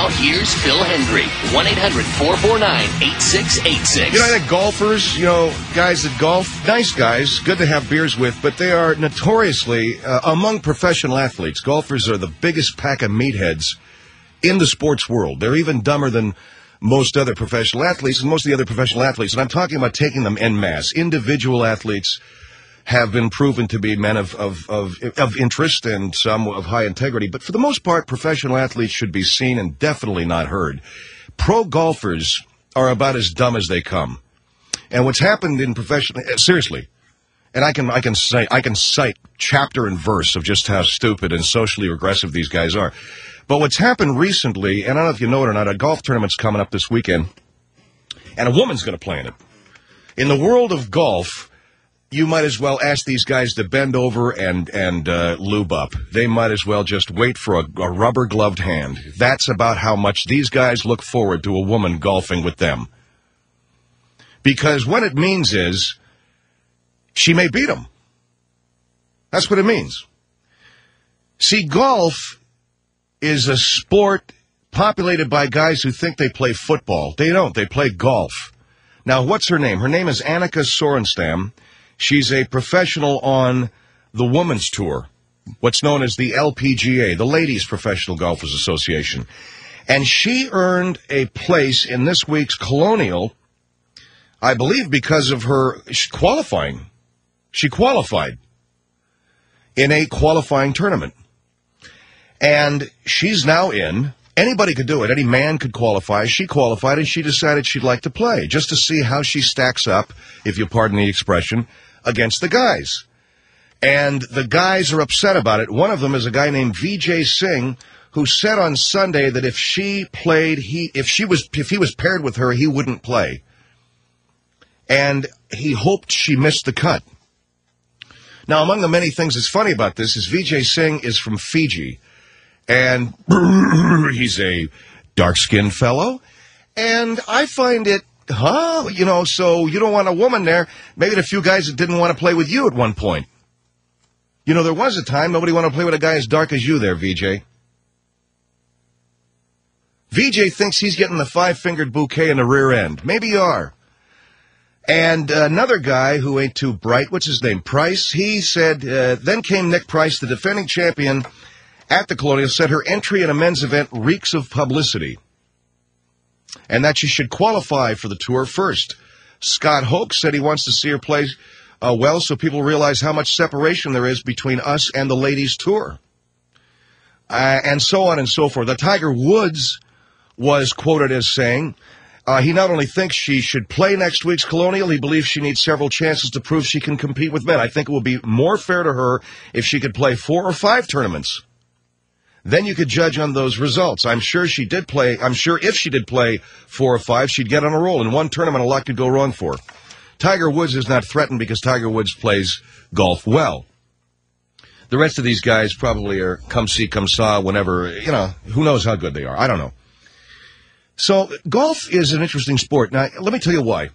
Now, here's Phil Hendry, 1-800-449-8686. You know, I think golfers, guys that golf, nice guys, good to have beers with, but they are notoriously, among professional athletes, golfers are the biggest pack of meatheads in the sports world. They're even dumber than most other professional athletes, and most of the other professional athletes, and I'm talking about taking them en masse. Individual athletes have been proven to be men of interest and some of high integrity. But for the most part, professional athletes should be seen and definitely not heard. Pro golfers are about as dumb as they come. And what's happened in professional, seriously, and I can cite chapter and verse of just how stupid and socially regressive these guys are. But what's happened recently, and I don't know if you know it or not, a golf tournament's coming up this weekend, and a woman's going to play in it. In the world of golf, you might as well ask these guys to bend over and lube up. They might as well just wait for a rubber-gloved hand. That's about how much these guys look forward to a woman golfing with them. Because what it means is she may beat them. That's what it means. See, golf is a sport populated by guys who think they play football. They don't. They play golf. Now, what's her name? Her name is Annika Sorenstam. She's a professional on the Women's Tour, what's known as the LPGA, the Ladies Professional Golfers Association. And she earned a place in this week's Colonial, I believe because of her qualifying. She qualified in a qualifying tournament. And she's now in. Anybody could do it. Any man could qualify. She qualified, and she decided she'd like to play, just to see how she stacks up, if you pardon the expression, against the guys. And the guys are upset about it. One of them is a guy named Vijay Singh, who said on Sunday that if she played, if he was paired with her, he wouldn't play. And he hoped she missed the cut. Now, among the many things that's funny about this is Vijay Singh is from Fiji. And he's a dark-skinned fellow. And I find it, so you don't want a woman there. Maybe the few guys that didn't want to play with you at one point. There was a time nobody wanted to play with a guy as dark as you there, VJ. VJ thinks he's getting the five-fingered bouquet in the rear end. Maybe you are. And another guy who ain't too bright, what's his name, Price, he said, then came Nick Price, the defending champion at the Colonial, said her entry in a men's event reeks of publicity, and that she should qualify for the tour first. Scott Hoke said he wants to see her play well so people realize how much separation there is between us and the ladies' tour. And so on and so forth. The Tiger Woods was quoted as saying, he not only thinks she should play next week's Colonial, he believes she needs several chances to prove she can compete with men. I think it would be more fair to her if she could play 4 or 5 tournaments. Then you could judge on those results. I'm sure if she did play 4 or 5, she'd get on a roll. In one tournament, a lot could go wrong for her. Tiger Woods is not threatened because Tiger Woods plays golf well. The rest of these guys probably are come see, come saw, whenever, who knows how good they are. I don't know. So golf is an interesting sport. Now, let me tell you why.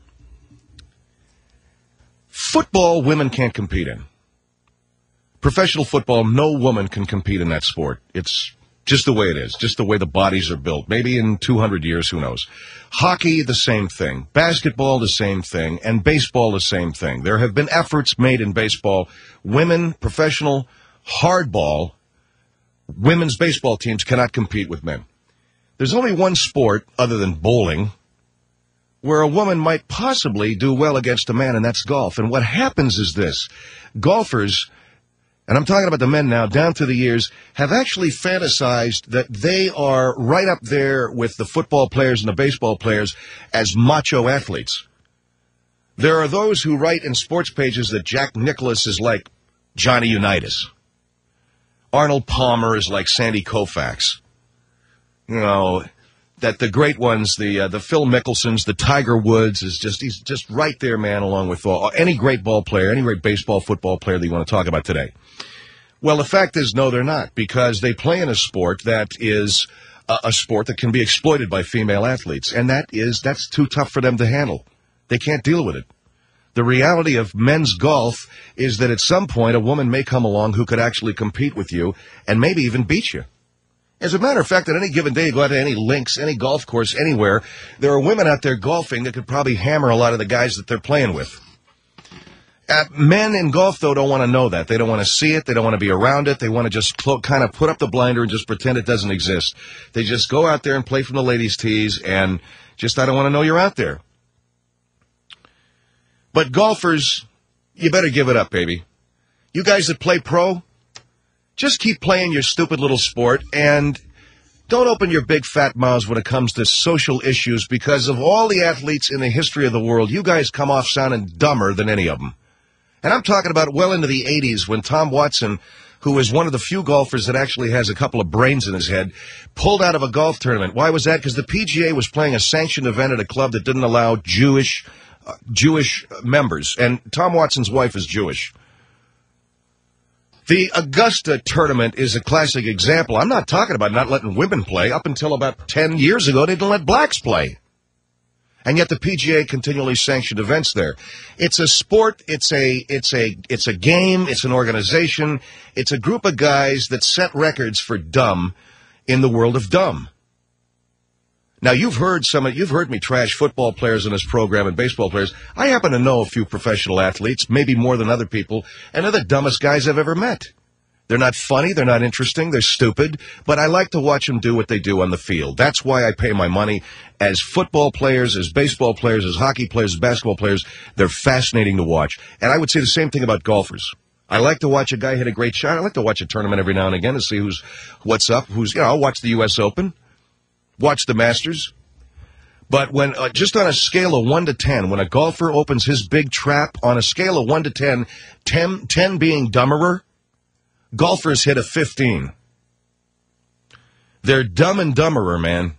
Football, women can't compete in. Professional football, no woman can compete in that sport. It's just the way it is, just the way the bodies are built. Maybe in 200 years, who knows. Hockey, the same thing. Basketball, the same thing. And baseball, the same thing. There have been efforts made in baseball. Women, professional, hardball, women's baseball teams cannot compete with men. There's only one sport, other than bowling, where a woman might possibly do well against a man, and that's golf. And what happens is this. Golfers, and I'm talking about the men now, down through the years, have actually fantasized that they are right up there with the football players and the baseball players as macho athletes. There are those who write in sports pages that Jack Nicklaus is like Johnny Unitas. Arnold Palmer is like Sandy Koufax. That the great ones, the Phil Mickelsons, the Tiger Woods, he's just right there, man, along with any great ball player, any great baseball, football player that you want to talk about today. Well, the fact is, no, they're not, because they play in a sport that is a sport that can be exploited by female athletes, and that's too tough for them to handle. They can't deal with it. The reality of men's golf is that at some point a woman may come along who could actually compete with you and maybe even beat you. As a matter of fact, on any given day, you go out to any links, any golf course, anywhere, there are women out there golfing that could probably hammer a lot of the guys that they're playing with. Men in golf, though, don't want to know that. They don't want to see it. They don't want to be around it. They want to just kind of put up the blinder and just pretend it doesn't exist. They just go out there and play from the ladies' tees and just, I don't want to know you're out there. But golfers, you better give it up, baby. You guys that play pro, just keep playing your stupid little sport and don't open your big fat mouths when it comes to social issues, because of all the athletes in the history of the world, you guys come off sounding dumber than any of them. And I'm talking about well into the 80s when Tom Watson, who is one of the few golfers that actually has a couple of brains in his head, pulled out of a golf tournament. Why was that? Because the PGA was playing a sanctioned event at a club that didn't allow Jewish members. And Tom Watson's wife is Jewish. The Augusta tournament is a classic example. I'm not talking about not letting women play. Up until about 10 years ago, they didn't let blacks play. And yet the PGA continually sanctioned events there. It's a sport, it's a game, it's an organization, it's a group of guys that set records for dumb in the world of dumb. Now you've heard me trash football players in this program and baseball players. I happen to know a few professional athletes, maybe more than other people, and they're the dumbest guys I've ever met. They're not funny, they're not interesting, they're stupid, but I like to watch them do what they do on the field. That's why I pay my money. As football players, as baseball players, as hockey players, as basketball players, they're fascinating to watch. And I would say the same thing about golfers. I like to watch a guy hit a great shot. I like to watch a tournament every now and again to see what's up. I'll watch the U.S. Open, watch the Masters. But when, just on a scale of 1 to 10, when a golfer opens his big trap on a scale of 1 to 10, 10 being dumberer, golfers hit a 15. They're dumb and dumberer, man.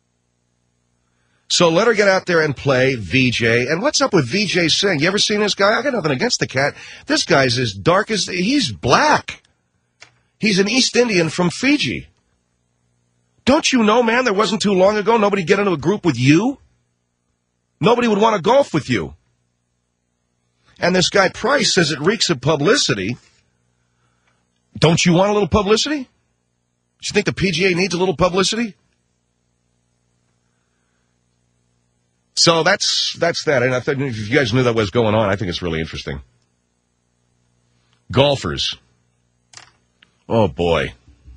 So let her get out there and play, VJ. And what's up with VJ Singh? You ever seen this guy? I got nothing against the cat. This guy's as dark as... He's black. He's an East Indian from Fiji. Don't you know, man, there wasn't too long ago nobody get into a group with you? Nobody would want to golf with you. And this guy Price says it reeks of publicity. Don't you want a little publicity? Do you think the PGA needs a little publicity? So that's that. And I think if you guys knew that was going on, I think it's really interesting. Golfers. Oh, boy.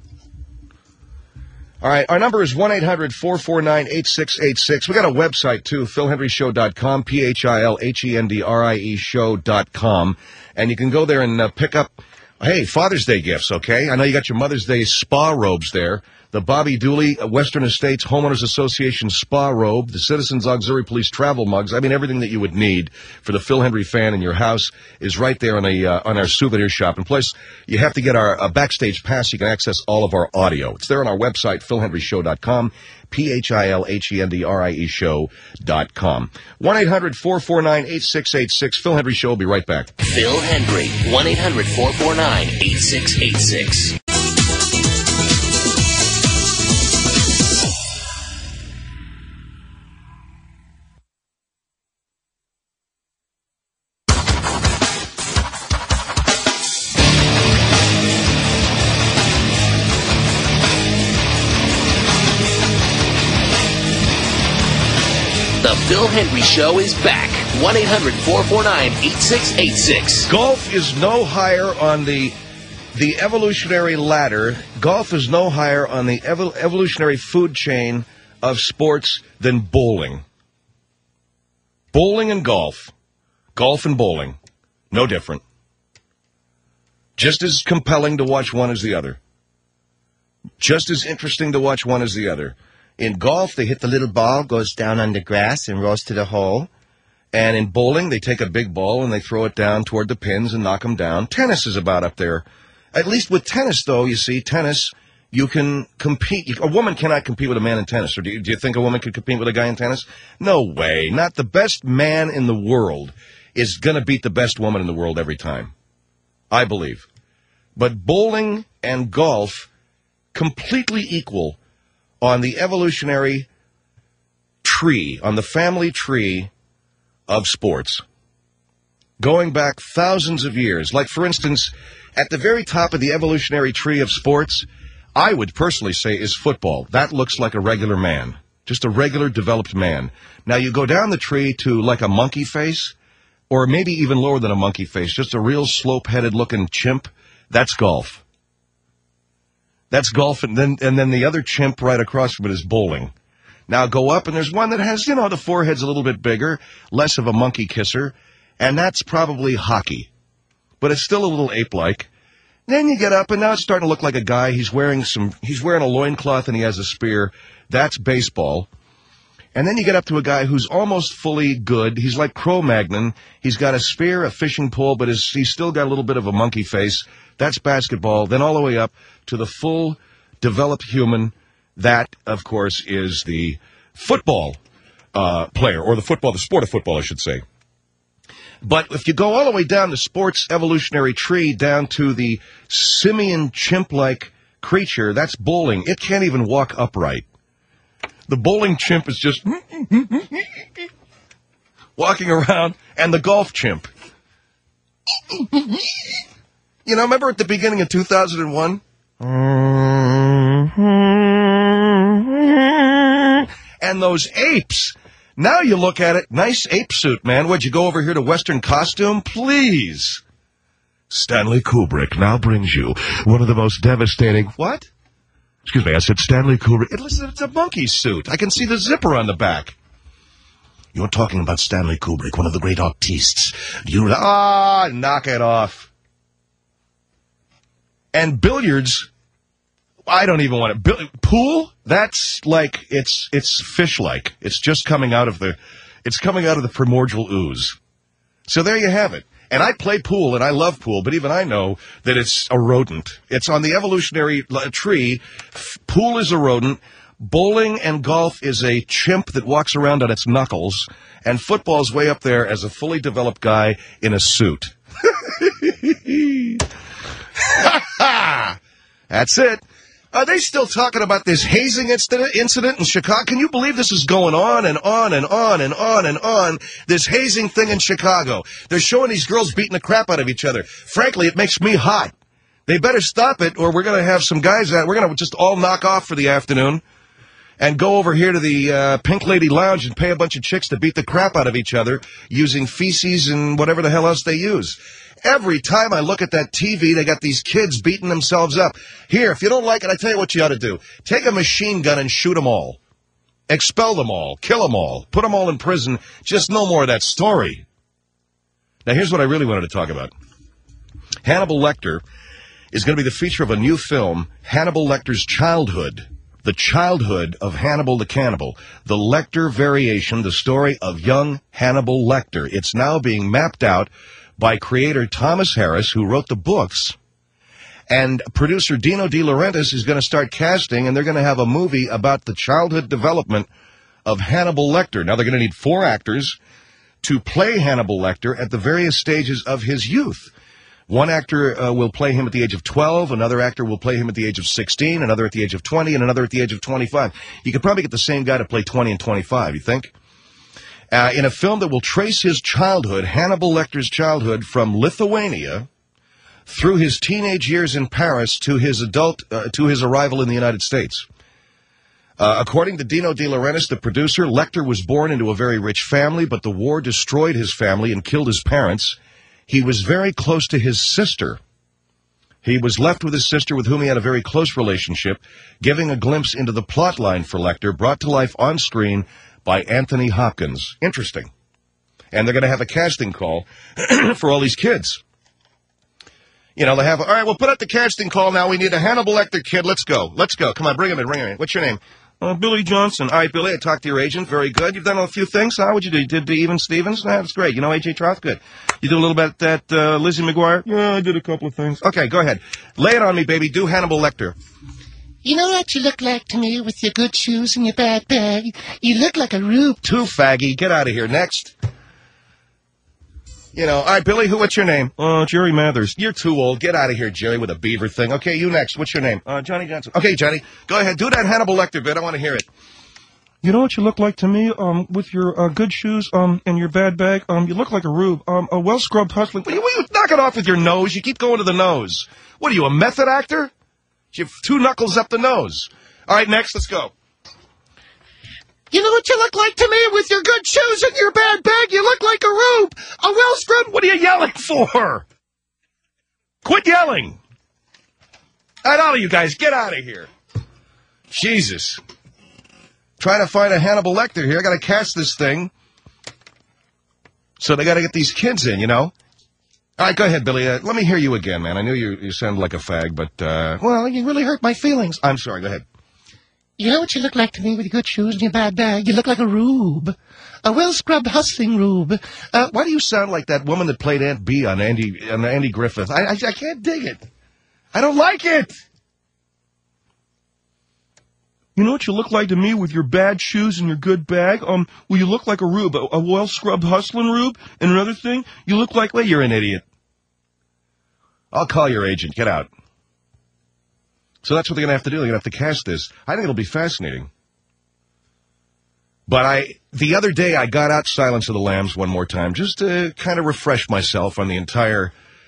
All right, our number is 1-800-449-8686. We got a website, too, philhendryshow.com, PHILHENDRIE show.com. And you can go there and pick up... Hey, Father's Day gifts, okay? I know you got your Mother's Day spa robes there. The Bobby Dooley Western Estates Homeowners Association spa robe, the Citizens Auxiliary Police travel mugs. I mean, everything that you would need for the Phil Hendry fan in your house is right there on our souvenir shop. And plus, you have to get our backstage pass. You can access all of our audio. It's there on our website, philhendryshow.com, PHILHENDRIE show.com. 1-800-449-8686. Phil Hendry Show will be right back. Phil Hendry, 1-800-449-8686. The Phil Hendry Show is back. 1-800-449-8686. Golf is no higher on the evolutionary ladder. Golf is no higher on the evolutionary food chain of sports than bowling. Bowling and golf. Golf and bowling. No different. Just as compelling to watch one as the other. Just as interesting to watch one as the other. In golf, they hit the little ball, goes down on the grass and rolls to the hole. And in bowling, they take a big ball and they throw it down toward the pins and knock them down. Tennis is about up there. At least with tennis, though, you see, tennis, you can compete. A woman cannot compete with a man in tennis. Or do you think a woman could compete with a guy in tennis? No way. Not the best man in the world is going to beat the best woman in the world every time. I believe. But bowling and golf, completely equal on the evolutionary tree, on the family tree of sports. Going back thousands of years. Like, for instance, at the very top of the evolutionary tree of sports I would personally say is football. That looks like a regular man. Just a regular developed man. Now you go down the tree to like a monkey face, or maybe even lower than a monkey face, just a real slope-headed looking chimp. That's golf. That's golf, and then the other chimp right across from it is bowling. Now go up, and there's one that has, the forehead's a little bit bigger, less of a monkey kisser, and that's probably hockey. But it's still a little ape-like. Then you get up, and now it's starting to look like a guy. He's wearing a loincloth, and he has a spear. That's baseball. And then you get up to a guy who's almost fully good. He's like Cro-Magnon. He's got a spear, a fishing pole, but he's still got a little bit of a monkey face. That's basketball. Then all the way up to the full developed human. That, of course, is the football player, or the sport of football, I should say. But if you go all the way down the sports evolutionary tree, down to the simian chimp-like creature, that's bowling. It can't even walk upright. The bowling chimp is just walking around, and the golf chimp. Remember at the beginning of 2001? And those apes. Now you look at it, nice ape suit, man. Would you go over here to Western costume? Please. Stanley Kubrick now brings you one of the most devastating... What? Excuse me, I said Stanley Kubrick. Listen, it's a monkey suit. I can see the zipper on the back. You're talking about Stanley Kubrick, one of the great artistes. Knock it off. And billiards, I don't even want it. Pool, that's like, it's fish-like. It's just coming out of the primordial ooze. So there you have it. And I play pool, and I love pool, but even I know that it's a rodent. It's on the evolutionary tree. Pool is a rodent. Bowling and golf is a chimp that walks around on its knuckles. And football's way up there as a fully developed guy in a suit. That's it. Are they still talking about this hazing incident in Chicago? Can you believe this is going on and on and on and on and on, this hazing thing in Chicago? They're showing these girls beating the crap out of each other. Frankly, it makes me hot. They better stop it, or we're going to have some guys out. We're going to just all knock off for the afternoon and go over here to the Pink Lady Lounge and pay a bunch of chicks to beat the crap out of each other using feces and whatever the hell else they use. Every time I look at that TV, they got these kids beating themselves up. Here, if you don't like it, I tell you what you ought to do. Take a machine gun and shoot them all. Expel them all. Kill them all. Put them all in prison. Just no more of that story. Now, here's what I really wanted to talk about. Hannibal Lecter is going to be the feature of a new film, Hannibal Lecter's Childhood. The Childhood of Hannibal the Cannibal. The Lecter variation, the story of young Hannibal Lecter. It's now being mapped out by creator Thomas Harris, who wrote the books, and producer Dino De Laurentiis is going to start casting, and they're going to have a movie about the childhood development of Hannibal Lecter. Now, they're going to need 4 actors to play Hannibal Lecter at the various stages of his youth. One actor will play him at the age of 12, another actor will play him at the age of 16, another at the age of 20, and another at the age of 25. You could probably get the same guy to play 20 and 25, you think? In a film that will trace his childhood, Hannibal Lecter's childhood, from Lithuania through his teenage years in Paris to his arrival in the United States. According to Dino De Laurentiis, the producer, Lecter was born into a very rich family, but the war destroyed his family and killed his parents. He was very close to his sister. He was left with his sister, with whom he had a very close relationship, giving a glimpse into the plot line for Lecter, brought to life on screen by Anthony Hopkins. Interesting. And they're going to have a casting call for all these kids. They have, all right, we'll put out the casting call now. We need a Hannibal Lecter kid. Let's go. Come on, bring him in. What's your name? Billy Johnson. All right, Billy, I talked to your agent. Very good. You've done a few things. What'd you do? You did Even Stevens? That's great. You know A.J. Troth? Good. You did a little bit at Lizzie McGuire? Yeah, I did a couple of things. Okay, go ahead. Lay it on me, baby. Do Hannibal Lecter. You know what you look like to me with your good shoes and your bad bag? You look like a rube. Too faggy. Get out of here. Next. All right, Billy, what's your name? Jerry Mathers. You're too old. Get out of here, Jerry, with a beaver thing. Okay, you next. What's your name? Johnny Johnson. Okay, Johnny, go ahead. Do that Hannibal Lecter bit. I want to hear it. You know what you look like to me, with your good shoes, and your bad bag? You look like a rube. A well-scrubbed hustling. Will you knock it off with your nose? You keep going to the nose. What are you, a method actor? You have 2 knuckles up the nose. All right, next, let's go. You know what you look like to me with your good shoes and your bad bag? You look like a rube. A well-scrubbed... What are you yelling for? Quit yelling. All right, all of you guys, get out of here. Jesus. Trying to find a Hannibal Lecter here. I got to cast this thing. So they got to get these kids in, you know? All right, go ahead, Billy. Let me hear you again, man. I knew you sounded like a fag, but, Well, you really hurt my feelings. I'm sorry. Go ahead. You know what you look like to me with your good shoes and your bad bag? You look like a rube. A well-scrubbed, hustling rube. Why do you sound like that woman that played Aunt Bee on Andy Griffith? I can't dig it. I don't like it. You know what you look like to me with your bad shoes and your good bag? Well, you look like a rube, a well-scrubbed hustling rube. And another thing, you look like... Well, you're an idiot. I'll call your agent. Get out. So that's what they're going to have to do. They're going to have to cast this. I think it'll be fascinating. But the other day, I got out Silence of the Lambs one more time just to kind of refresh myself on the entire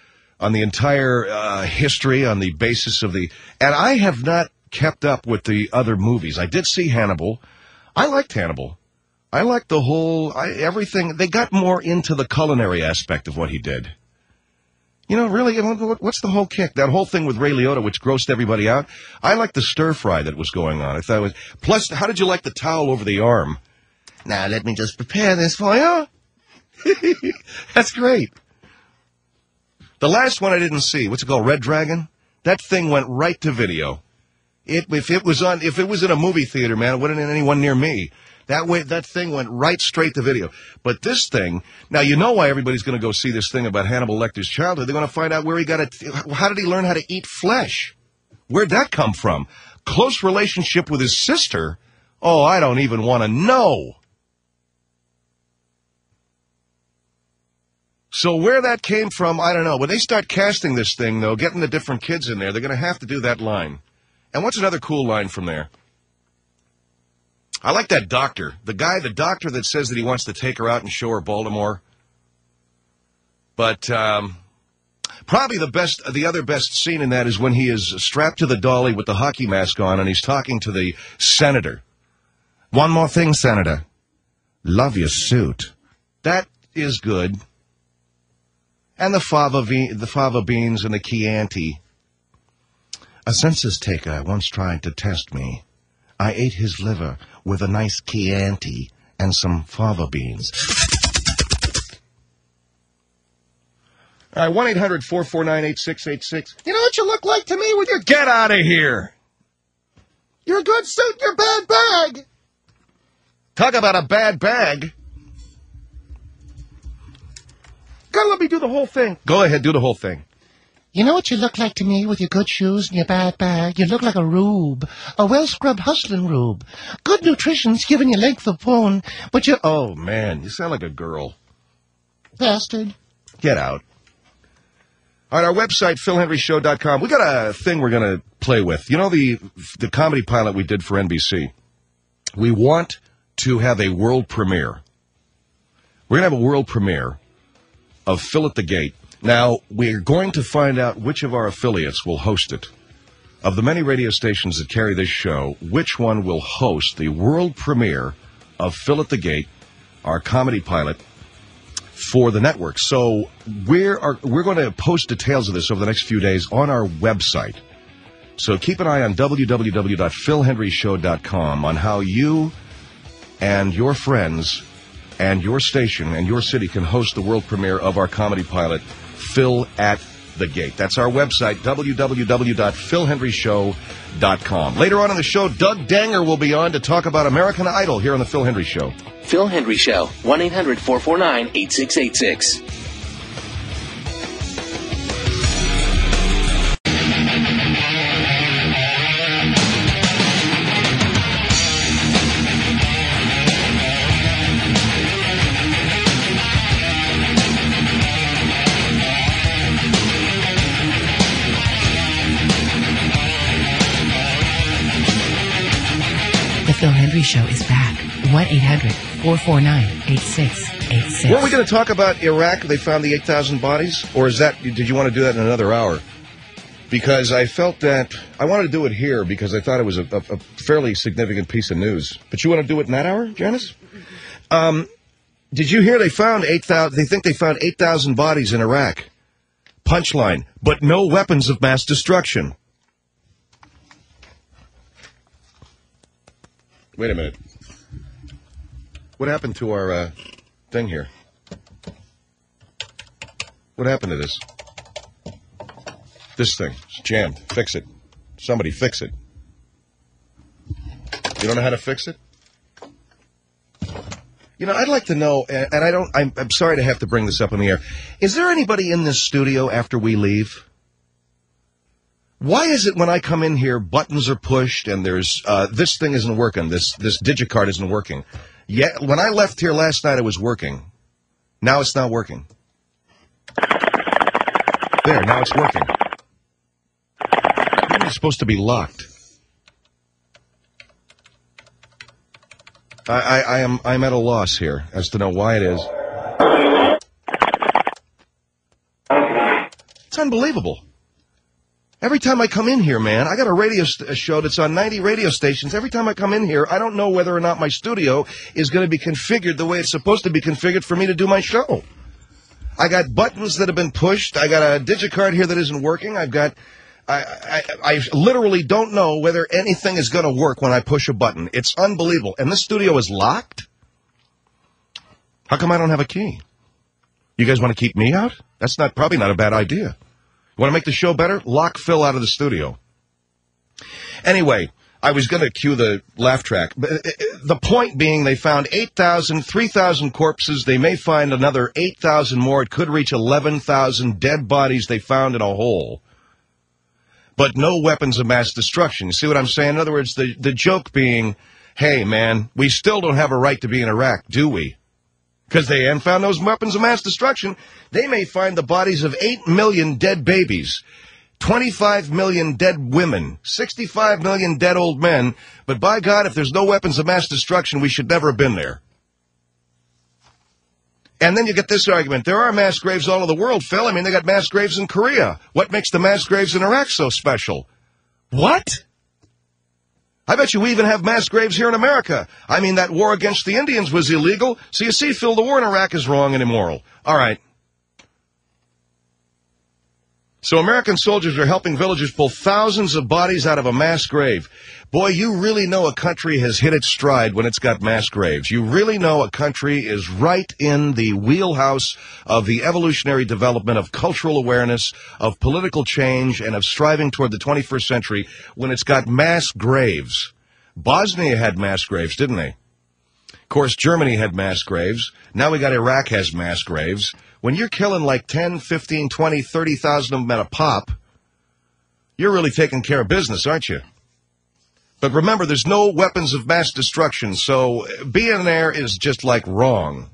history, on the basis of the... And I have not kept up with the other movies. I did see Hannibal. I liked Hannibal. I liked the whole... everything. They got more into the culinary aspect of what he did. You know, really, what's the whole kick? That whole thing with Ray Liotta, which grossed everybody out. I liked the stir-fry that was going on. I thought it was... Plus, how did you like the towel over the arm? Now, let me just prepare this for you. That's great. The last one I didn't see, what's it called, Red Dragon? That thing went right to video. If it was in a movie theater, man, it wouldn't have anyone near me. That thing went right straight to video. But this thing, now you know why everybody's going to go see this thing about Hannibal Lecter's childhood. They're going to find out where he got it. How did he learn how to eat flesh? Where'd that come from? Close relationship with his sister? Oh, I don't even want to know. So where that came from, I don't know. When they start casting this thing, though, getting the different kids in there, they're going to have to do that line. And what's another cool line from there? I like that doctor. The doctor that says that he wants to take her out and show her Baltimore. But probably the other best scene in that is when he is strapped to the dolly with the hockey mask on and he's talking to the senator. One more thing, Senator. Love your suit. That is good. And the fava beans and the Chianti. A census taker once tried to test me. I ate his liver with a nice Chianti and some fava beans. All right, 1-800-449-8686. You know what you look like to me with your... Get out of here! Your good suit and your bad bag! Talk about a bad bag. Gotta let me do the whole thing. Go ahead, do the whole thing. You know what you look like to me with your good shoes and your bad bag? You look like a rube. A well-scrubbed hustling rube. Good nutrition's giving you length of bone, but you... Oh, man, you sound like a girl. Bastard. Get out. On our website, PhilHenryShow.com, we got a thing we're going to play with. You know the comedy pilot we did for NBC? We want to have a world premiere. We're going to have a world premiere of Phil at the Gate. Now, we're going to find out which of our affiliates will host it. Of the many radio stations that carry this show, which one will host the world premiere of Phil at the Gate, our comedy pilot, for the network. So we're going to post details of this over the next few days on our website. So keep an eye on www.philhenryshow.com on how you and your friends and your station and your city can host the world premiere of our comedy pilot, Phil at the Gate. That's our website, www.philhenryshow.com. Later on in the show, Doug Danger will be on to talk about American Idol here on the Phil Hendry Show. Phil Hendry Show, 1-800-449-8686. The Phil Hendry Show is back. 1-800-449-8686. Were we going to talk about Iraq? They found the 8,000 bodies? Or did you want to do that in another hour? because I felt that I wanted to do it here because I thought it was a fairly significant piece of news. But you want to do it in that hour, Janice? Did you hear they found 8,000? They think they found 8,000 bodies in Iraq. Punchline, but no weapons of mass destruction. Wait a minute. What happened to our thing here? What happened to this? This thing. It's jammed. Fix it. Somebody fix it. You don't know how to fix it? You know, I'd like to know, and I'm sorry to have to bring this up in the air. Is there anybody in this studio after we leave? Why is it when I come in here, buttons are pushed and there's, this thing isn't working, this digicard isn't working? Yet, when I left here last night, it was working. Now it's not working. There, now it's working. It's supposed to be locked. I'm at a loss here as to know why it is. It's unbelievable. Every time I come in here, man, I got a radio show that's on 90 radio stations. Every time I come in here, I don't know whether or not my studio is going to be configured the way it's supposed to be configured for me to do my show. I got buttons that have been pushed. I got a digicard here that isn't working. I literally don't know whether anything is going to work when I push a button. It's unbelievable. And this studio is locked? How come I don't have a key? You guys want to keep me out? That's probably not a bad idea. You want to make the show better? Lock Phil out of the studio. Anyway, I was going to cue the laugh track. The point being they found 3,000 corpses. They may find another 8,000 more. It could reach 11,000 dead bodies they found in a hole. But no weapons of mass destruction. You see what I'm saying? In other words, the joke being, hey, man, we still don't have a right to be in Iraq, do we? Because they haven't found those weapons of mass destruction. They may find the bodies of 8 million dead babies, 25 million dead women, 65 million dead old men. But by God, if there's no weapons of mass destruction, we should never have been there. And then you get this argument. There are mass graves all over the world, Phil. I mean, they got mass graves in Korea. What makes the mass graves in Iraq so special? What? I bet you we even have mass graves here in America. I mean, that war against the Indians was illegal. So you see, Phil, the war in Iraq is wrong and immoral. All right. So American soldiers are helping villagers pull thousands of bodies out of a mass grave. Boy, you really know a country has hit its stride when it's got mass graves. You really know a country is right in the wheelhouse of the evolutionary development of cultural awareness, of political change, and of striving toward the 21st century when it's got mass graves. Bosnia had mass graves, didn't they? Of course, Germany had mass graves. Now we got Iraq has mass graves. When you're killing like 10, 15, 20, 30,000 of them at a pop, you're really taking care of business, aren't you? But remember, there's no weapons of mass destruction, so being there is just like wrong.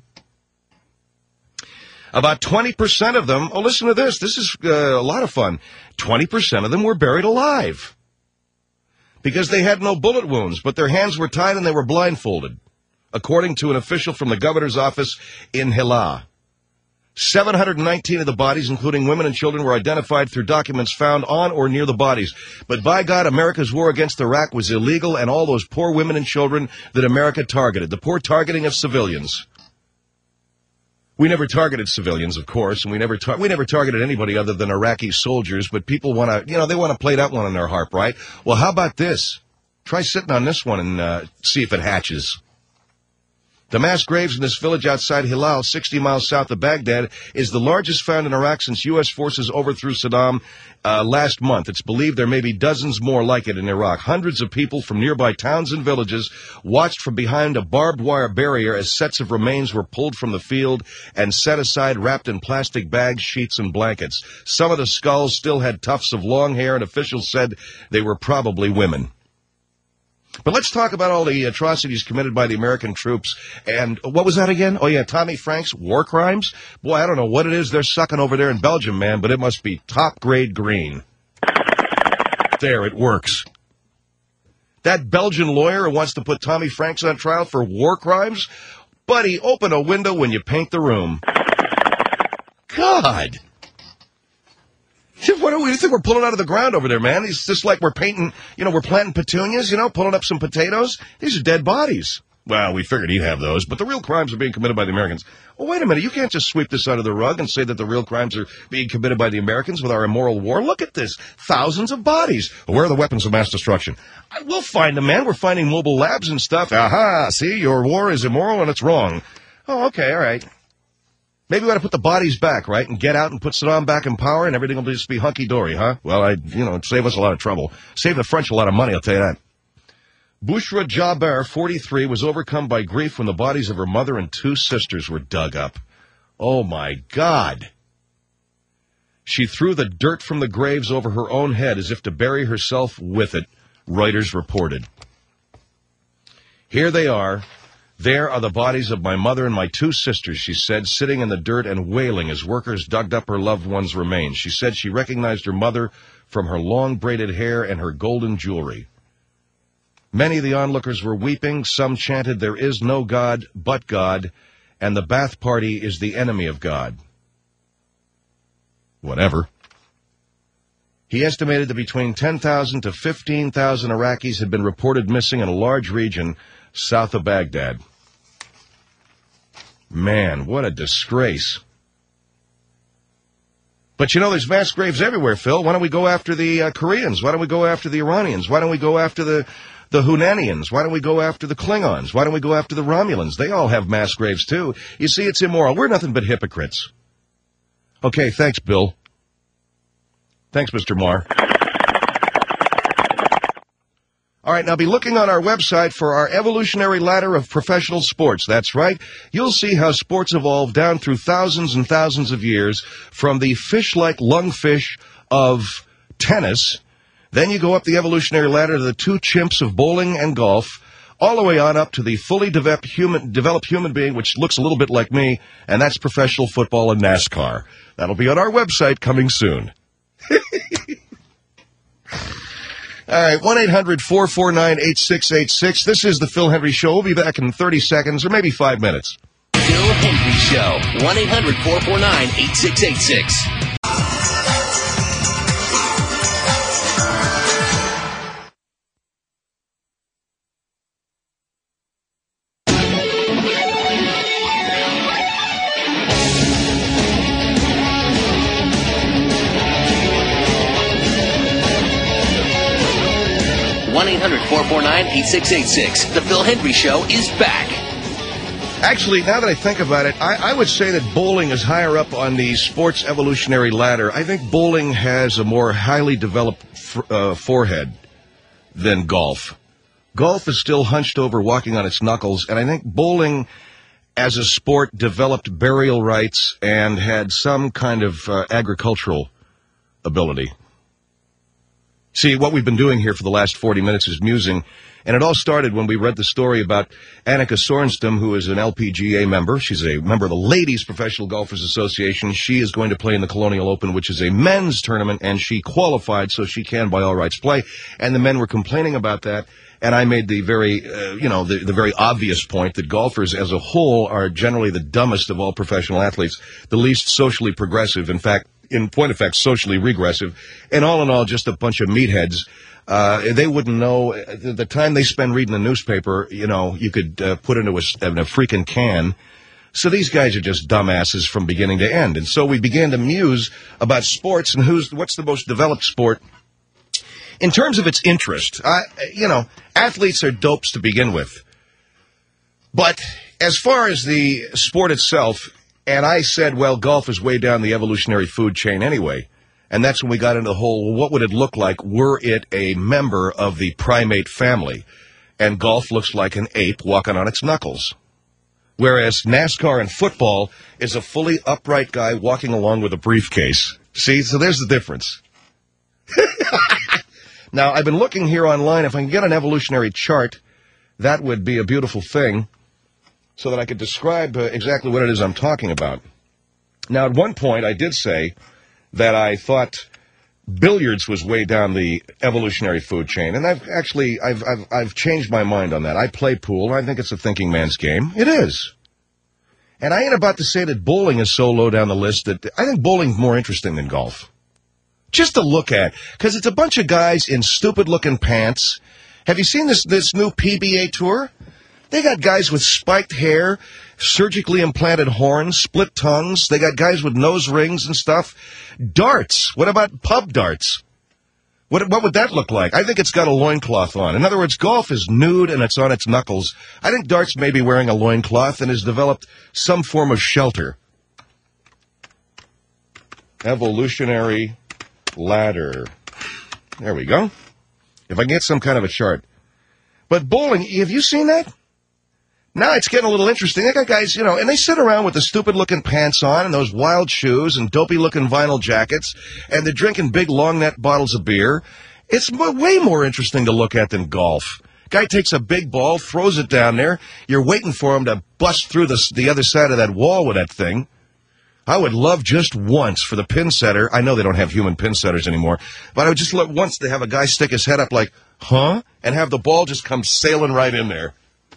About 20% of them, oh, listen to this. This is a lot of fun. 20% of them were buried alive because they had no bullet wounds, but their hands were tied and they were blindfolded, according to an official from the governor's office in Hila. 719 of the bodies, including women and children, were identified through documents found on or near the bodies. But by God, America's war against Iraq was illegal, and all those poor women and children that America targeted, the poor targeting of civilians. We never targeted civilians, of course, and we never targeted anybody other than Iraqi soldiers, but people want to, they want to play that one on their harp, right? Well, how about this? Try sitting on this one and see if it hatches. The mass graves in this village outside Hilal, 60 miles south of Baghdad, is the largest found in Iraq since U.S. forces overthrew Saddam last month. It's believed there may be dozens more like it in Iraq. Hundreds of people from nearby towns and villages watched from behind a barbed wire barrier as sets of remains were pulled from the field and set aside wrapped in plastic bags, sheets, and blankets. Some of the skulls still had tufts of long hair, and officials said they were probably women. But let's talk about all the atrocities committed by the American troops. And what was that again? Oh, yeah, Tommy Franks, war crimes? Boy, I don't know what it is they're sucking over there in Belgium, man, but it must be top-grade green. There, it works. That Belgian lawyer who wants to put Tommy Franks on trial for war crimes? Buddy, open a window when you paint the room. God! What do you think we're pulling out of the ground over there, man? It's just like we're painting, we're planting petunias, pulling up some potatoes. These are dead bodies. Well, we figured he'd have those, but the real crimes are being committed by the Americans. Well, wait a minute. You can't just sweep this under the rug and say that the real crimes are being committed by the Americans with our immoral war. Look at this. Thousands of bodies. Where are the weapons of mass destruction? We'll find them, man. We're finding mobile labs and stuff. Aha, see, your war is immoral and it's wrong. Oh, okay, all right. Maybe we ought to put the bodies back, right, and get out and put Saddam back in power and everything will just be hunky-dory, huh? Well, it'd save us a lot of trouble. Save the French a lot of money, I'll tell you that. Bushra Jaber, 43, was overcome by grief when the bodies of her mother and 2 sisters were dug up. Oh, my God. She threw the dirt from the graves over her own head as if to bury herself with it, Reuters reported. Here they are. There are the bodies of my mother and my 2 sisters, she said, sitting in the dirt and wailing as workers dug up her loved one's remains. She said she recognized her mother from her long braided hair and her golden jewelry. Many of the onlookers were weeping. Some chanted, "There is no God but God, and the Ba'ath Party is the enemy of God." Whatever. He estimated that between 10,000 to 15,000 Iraqis had been reported missing in a large region south of Baghdad. Man, what a disgrace. But there's mass graves everywhere, Phil. Why don't we go after the Koreans? Why don't we go after the Iranians? Why don't we go after the Hunanians? Why don't we go after the Klingons? Why don't we go after the Romulans? They all have mass graves, too. You see, it's immoral. We're nothing but hypocrites. Okay, thanks, Bill. Thanks, Mr. Marr. All right, now be looking on our website for our evolutionary ladder of professional sports. That's right. You'll see how sports evolved down through thousands and thousands of years from the fish-like lungfish of tennis. Then you go up the evolutionary ladder to the 2 chimps of bowling and golf, all the way on up to the fully developed human being, which looks a little bit like me, and that's professional football and NASCAR. That'll be on our website coming soon. All right, 1-800-449-8686. This is the Phil Hendry Show. We'll be back in 30 seconds or maybe 5 minutes. Phil Hendry Show, 1-800-449-8686. 1-800-449-8686. The Phil Hendry Show is back. Actually, now that I think about it, I would say that bowling is higher up on the sports evolutionary ladder. I think bowling has a more highly developed forehead than golf. Golf is still hunched over, walking on its knuckles, and I think bowling as a sport developed burial rights and had some kind of agricultural ability. See, what we've been doing here for the last 40 minutes is musing, and it all started when we read the story about Annika Sorenstam, who is an LPGA member. She's a member of the Ladies Professional Golfers Association. She is going to play in the Colonial Open, which is a men's tournament, and she qualified, so she can, by all rights, play. And the men were complaining about that, and I made the very, the very obvious point that golfers as a whole are generally the dumbest of all professional athletes, the least socially progressive, in point of fact, socially regressive, and all in all, just a bunch of meatheads. They wouldn't know the time they spend reading the newspaper. You could put into a freaking can. So these guys are just dumbasses from beginning to end. And so we began to muse about sports and what's the most developed sport in terms of its interest. Athletes are dopes to begin with, but as far as the sport itself. And I said, well, golf is way down the evolutionary food chain anyway. And that's when we got into the whole, well, what would it look like were it a member of the primate family? And golf looks like an ape walking on its knuckles. Whereas NASCAR and football is a fully upright guy walking along with a briefcase. See, so there's the difference. Now, I've been looking here online. If I can get an evolutionary chart, that would be a beautiful thing, so that I could describe exactly what it is I'm talking about. Now, at one point, I did say that I thought billiards was way down the evolutionary food chain, and I've changed my mind on that. I play pool, and I think it's a thinking man's game. It is. And I ain't about to say that bowling is so low down the list that I think bowling's more interesting than golf. just to look at, because it's a bunch of guys in stupid-looking pants. Have you seen this new PBA tour? They got guys with spiked hair, surgically implanted horns, split tongues. They got guys with nose rings and stuff. Darts. What about pub darts? What would that look like? I think it's got a loincloth on. In other words, golf is nude and it's on its knuckles. I think darts may be wearing a loincloth and has developed some form of shelter. Evolutionary ladder. There we go. If I can get some kind of a chart. But bowling, have you seen that? Now it's getting a little interesting. They got guys, and they sit around with the stupid-looking pants on and those wild shoes and dopey-looking vinyl jackets, and they're drinking big long-neck bottles of beer. It's way more interesting to look at than golf. Guy takes a big ball, throws it down there. You're waiting for him to bust through the other side of that wall with that thing. I would love just once for the pin setter. I know they don't have human pin setters anymore, but I would just love once to have a guy stick his head up like, huh? And have the ball just come sailing right in there.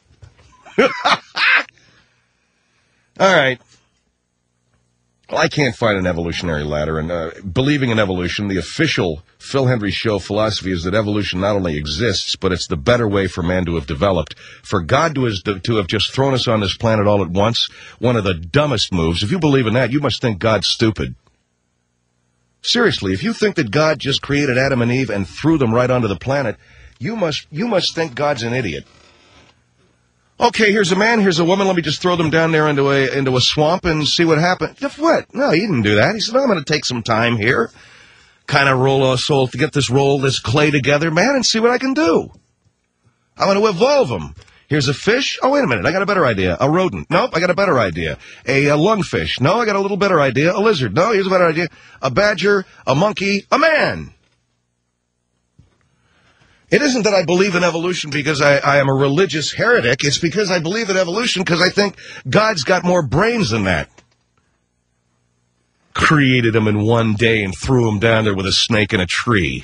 All right. Well, I can't find an evolutionary ladder, and believing in evolution, the official Phil Hendry Show philosophy is that evolution not only exists, but it's the better way for man to have developed. For God to have just thrown us on this planet all at once, one of the dumbest moves. If you believe in that, you must think God's stupid. Seriously, if you think that God just created Adam and Eve and threw them right onto the planet, you must think God's an idiot. Okay, here's a man, here's a woman. Let me just throw them down there into a swamp and see what happens. What? No, he didn't do that. He said, I'm going to take some time here, kind of roll this clay together, man, and see what I can do. I'm going to evolve them. Here's a fish. Oh, wait a minute. I got a better idea. A rodent. Nope, I got a better idea. A lungfish. No, I got a little better idea. A lizard. No, here's a better idea. A badger, a monkey, a man. It isn't that I believe in evolution because I am a religious heretic. It's because I believe in evolution because I think God's got more brains than that. Created them in one day and threw them down there with a snake in a tree.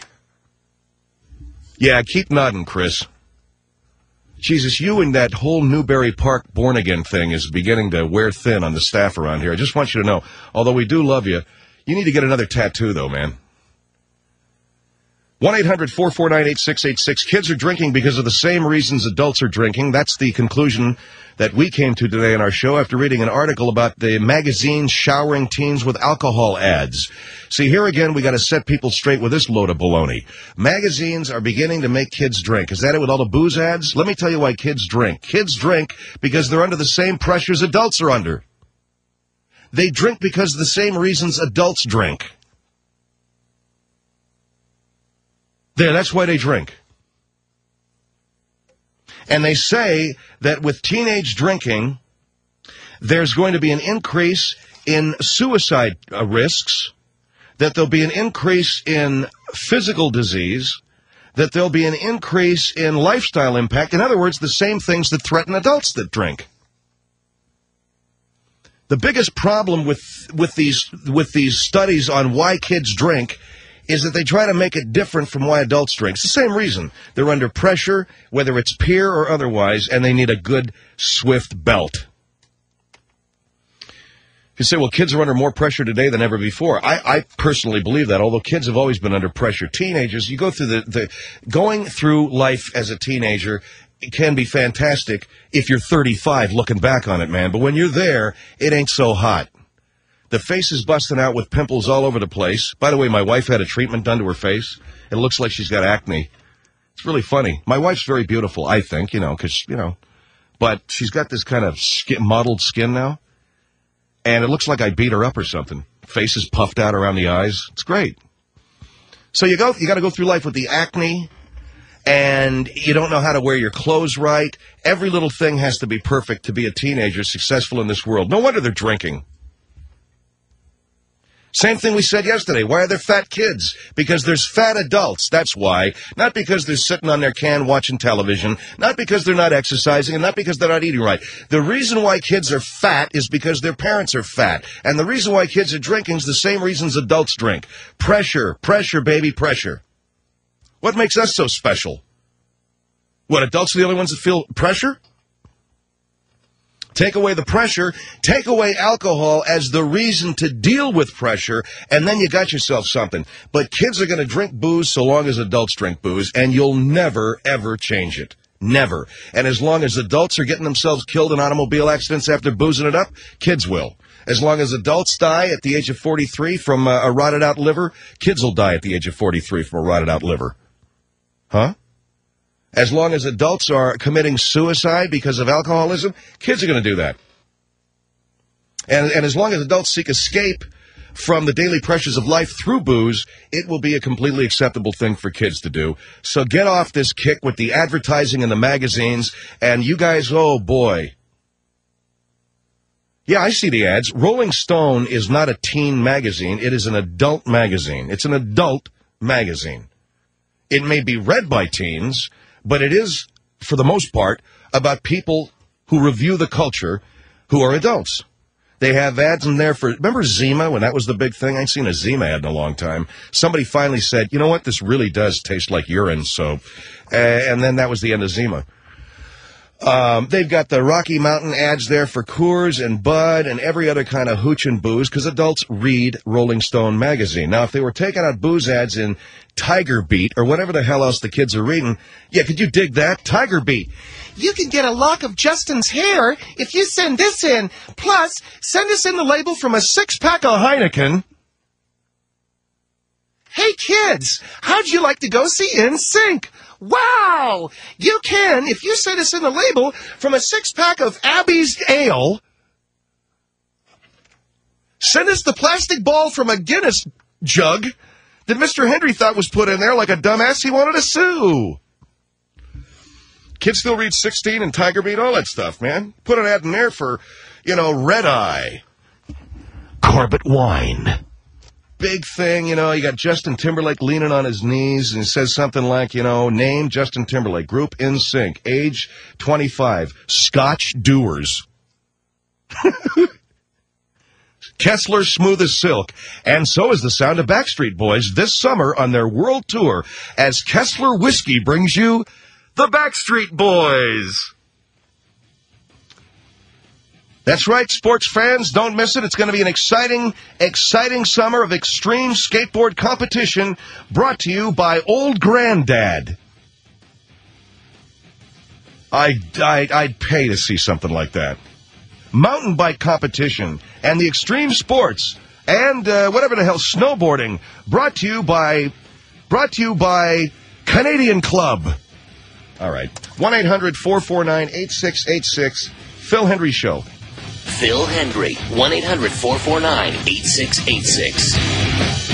Yeah, keep nodding, Chris. Jesus, you and that whole Newberry Park born-again thing is beginning to wear thin on the staff around here. I just want you to know, although we do love you, you need to get another tattoo, though, man. 1-800-449-8686. Kids are drinking because of the same reasons adults are drinking. That's the conclusion that we came to today in our show after reading an article about the magazine showering teens with alcohol ads. See, here again, we got to set people straight with this load of baloney. Magazines are beginning to make kids drink. Is that it with all the booze ads? Let me tell you why kids drink. Kids drink because they're under the same pressures adults are under. They drink because of the same reasons adults drink. There, that's why they drink. And they say that with teenage drinking, there's going to be an increase in suicide risks, that there'll be an increase in physical disease, that there'll be an increase in lifestyle impact. In other words, the same things that threaten adults that drink. The biggest problem with these studies on why kids drink is that they try to make it different from why adults drink. It's the same reason. They're under pressure, whether it's peer or otherwise, and they need a good, swift belt. You say, well, kids are under more pressure today than ever before. I personally believe that, although kids have always been under pressure. Teenagers, you go through going through life as a teenager, it can be fantastic if you're 35 looking back on it, man. But when you're there, it ain't so hot. The face is busting out with pimples all over the place. By the way, my wife had a treatment done to her face. It looks like she's got acne. It's really funny. My wife's very beautiful, I think, but she's got this kind of mottled skin now. And it looks like I beat her up or something. Face is puffed out around the eyes. It's great. So you got to go through life with the acne, and you don't know how to wear your clothes right. Every little thing has to be perfect to be a teenager successful in this world. No wonder they're drinking. Same thing we said yesterday. Why are there fat kids? Because there's fat adults. That's why. Not because they're sitting on their can watching television. Not because they're not exercising. And not because they're not eating right. The reason why kids are fat is because their parents are fat. And the reason why kids are drinking is the same reasons adults drink. Pressure. Pressure, baby, pressure. What makes us so special? What, adults are the only ones that feel pressure? Take away the pressure, take away alcohol as the reason to deal with pressure, and then you got yourself something. But kids are going to drink booze so long as adults drink booze, and you'll never, ever change it. Never. And as long as adults are getting themselves killed in automobile accidents after boozing it up, kids will. As long as adults die at the age of 43 from a rotted-out liver, kids will die at the age of 43 from a rotted-out liver. Huh? As long as adults are committing suicide because of alcoholism, kids are going to do that. And as long as adults seek escape from the daily pressures of life through booze, it will be a completely acceptable thing for kids to do. So get off this kick with the advertising in the magazines, and you guys, oh boy. Yeah, I see the ads. Rolling Stone is not a teen magazine. It is an adult magazine. It's an adult magazine. It may be read by teens, but it is, for the most part, about people who review the culture who are adults. They have ads in there for, remember Zima, when that was the big thing? I ain't seen a Zima ad in a long time. Somebody finally said, you know what, this really does taste like urine, so, and then that was the end of Zima. They've got the Rocky Mountain ads there for Coors and Bud and every other kind of hooch and booze, because adults read Rolling Stone magazine. Now, if they were taking out booze ads in Tiger Beat or whatever the hell else the kids are reading, yeah, could you dig that? Tiger Beat. You can get a lock of Justin's hair if you send this in. Plus, send us in the label from a six-pack of Heineken. Hey, kids, how'd you like to go see NSYNC? Wow! You can if you send us in the label from a six-pack of Abbey's Ale. Send us the plastic ball from a Guinness jug that Mr. Hendry thought was put in there like a dumbass he wanted to sue. Kids still read 16 and Tiger Beat, all that stuff, man. Put an ad in there for, Red Eye. Corbett Wine. Big thing, you got Justin Timberlake leaning on his knees, and it says something like, name Justin Timberlake, group NSYNC, age 25, Scotch Doers. Kessler smooth as silk, and so is the sound of Backstreet Boys this summer on their world tour as Kessler Whiskey brings you the Backstreet Boys. That's right, sports fans, don't miss it. It's going to be an exciting, exciting summer of extreme skateboard competition brought to you by Old Granddad. I'd pay to see something like that. Mountain bike competition and the extreme sports and whatever the hell, snowboarding, brought to you by Canadian Club. All right, 1-800-449-8686, Phil Hendry Show. Phil Hendry, 1-800-449-8686.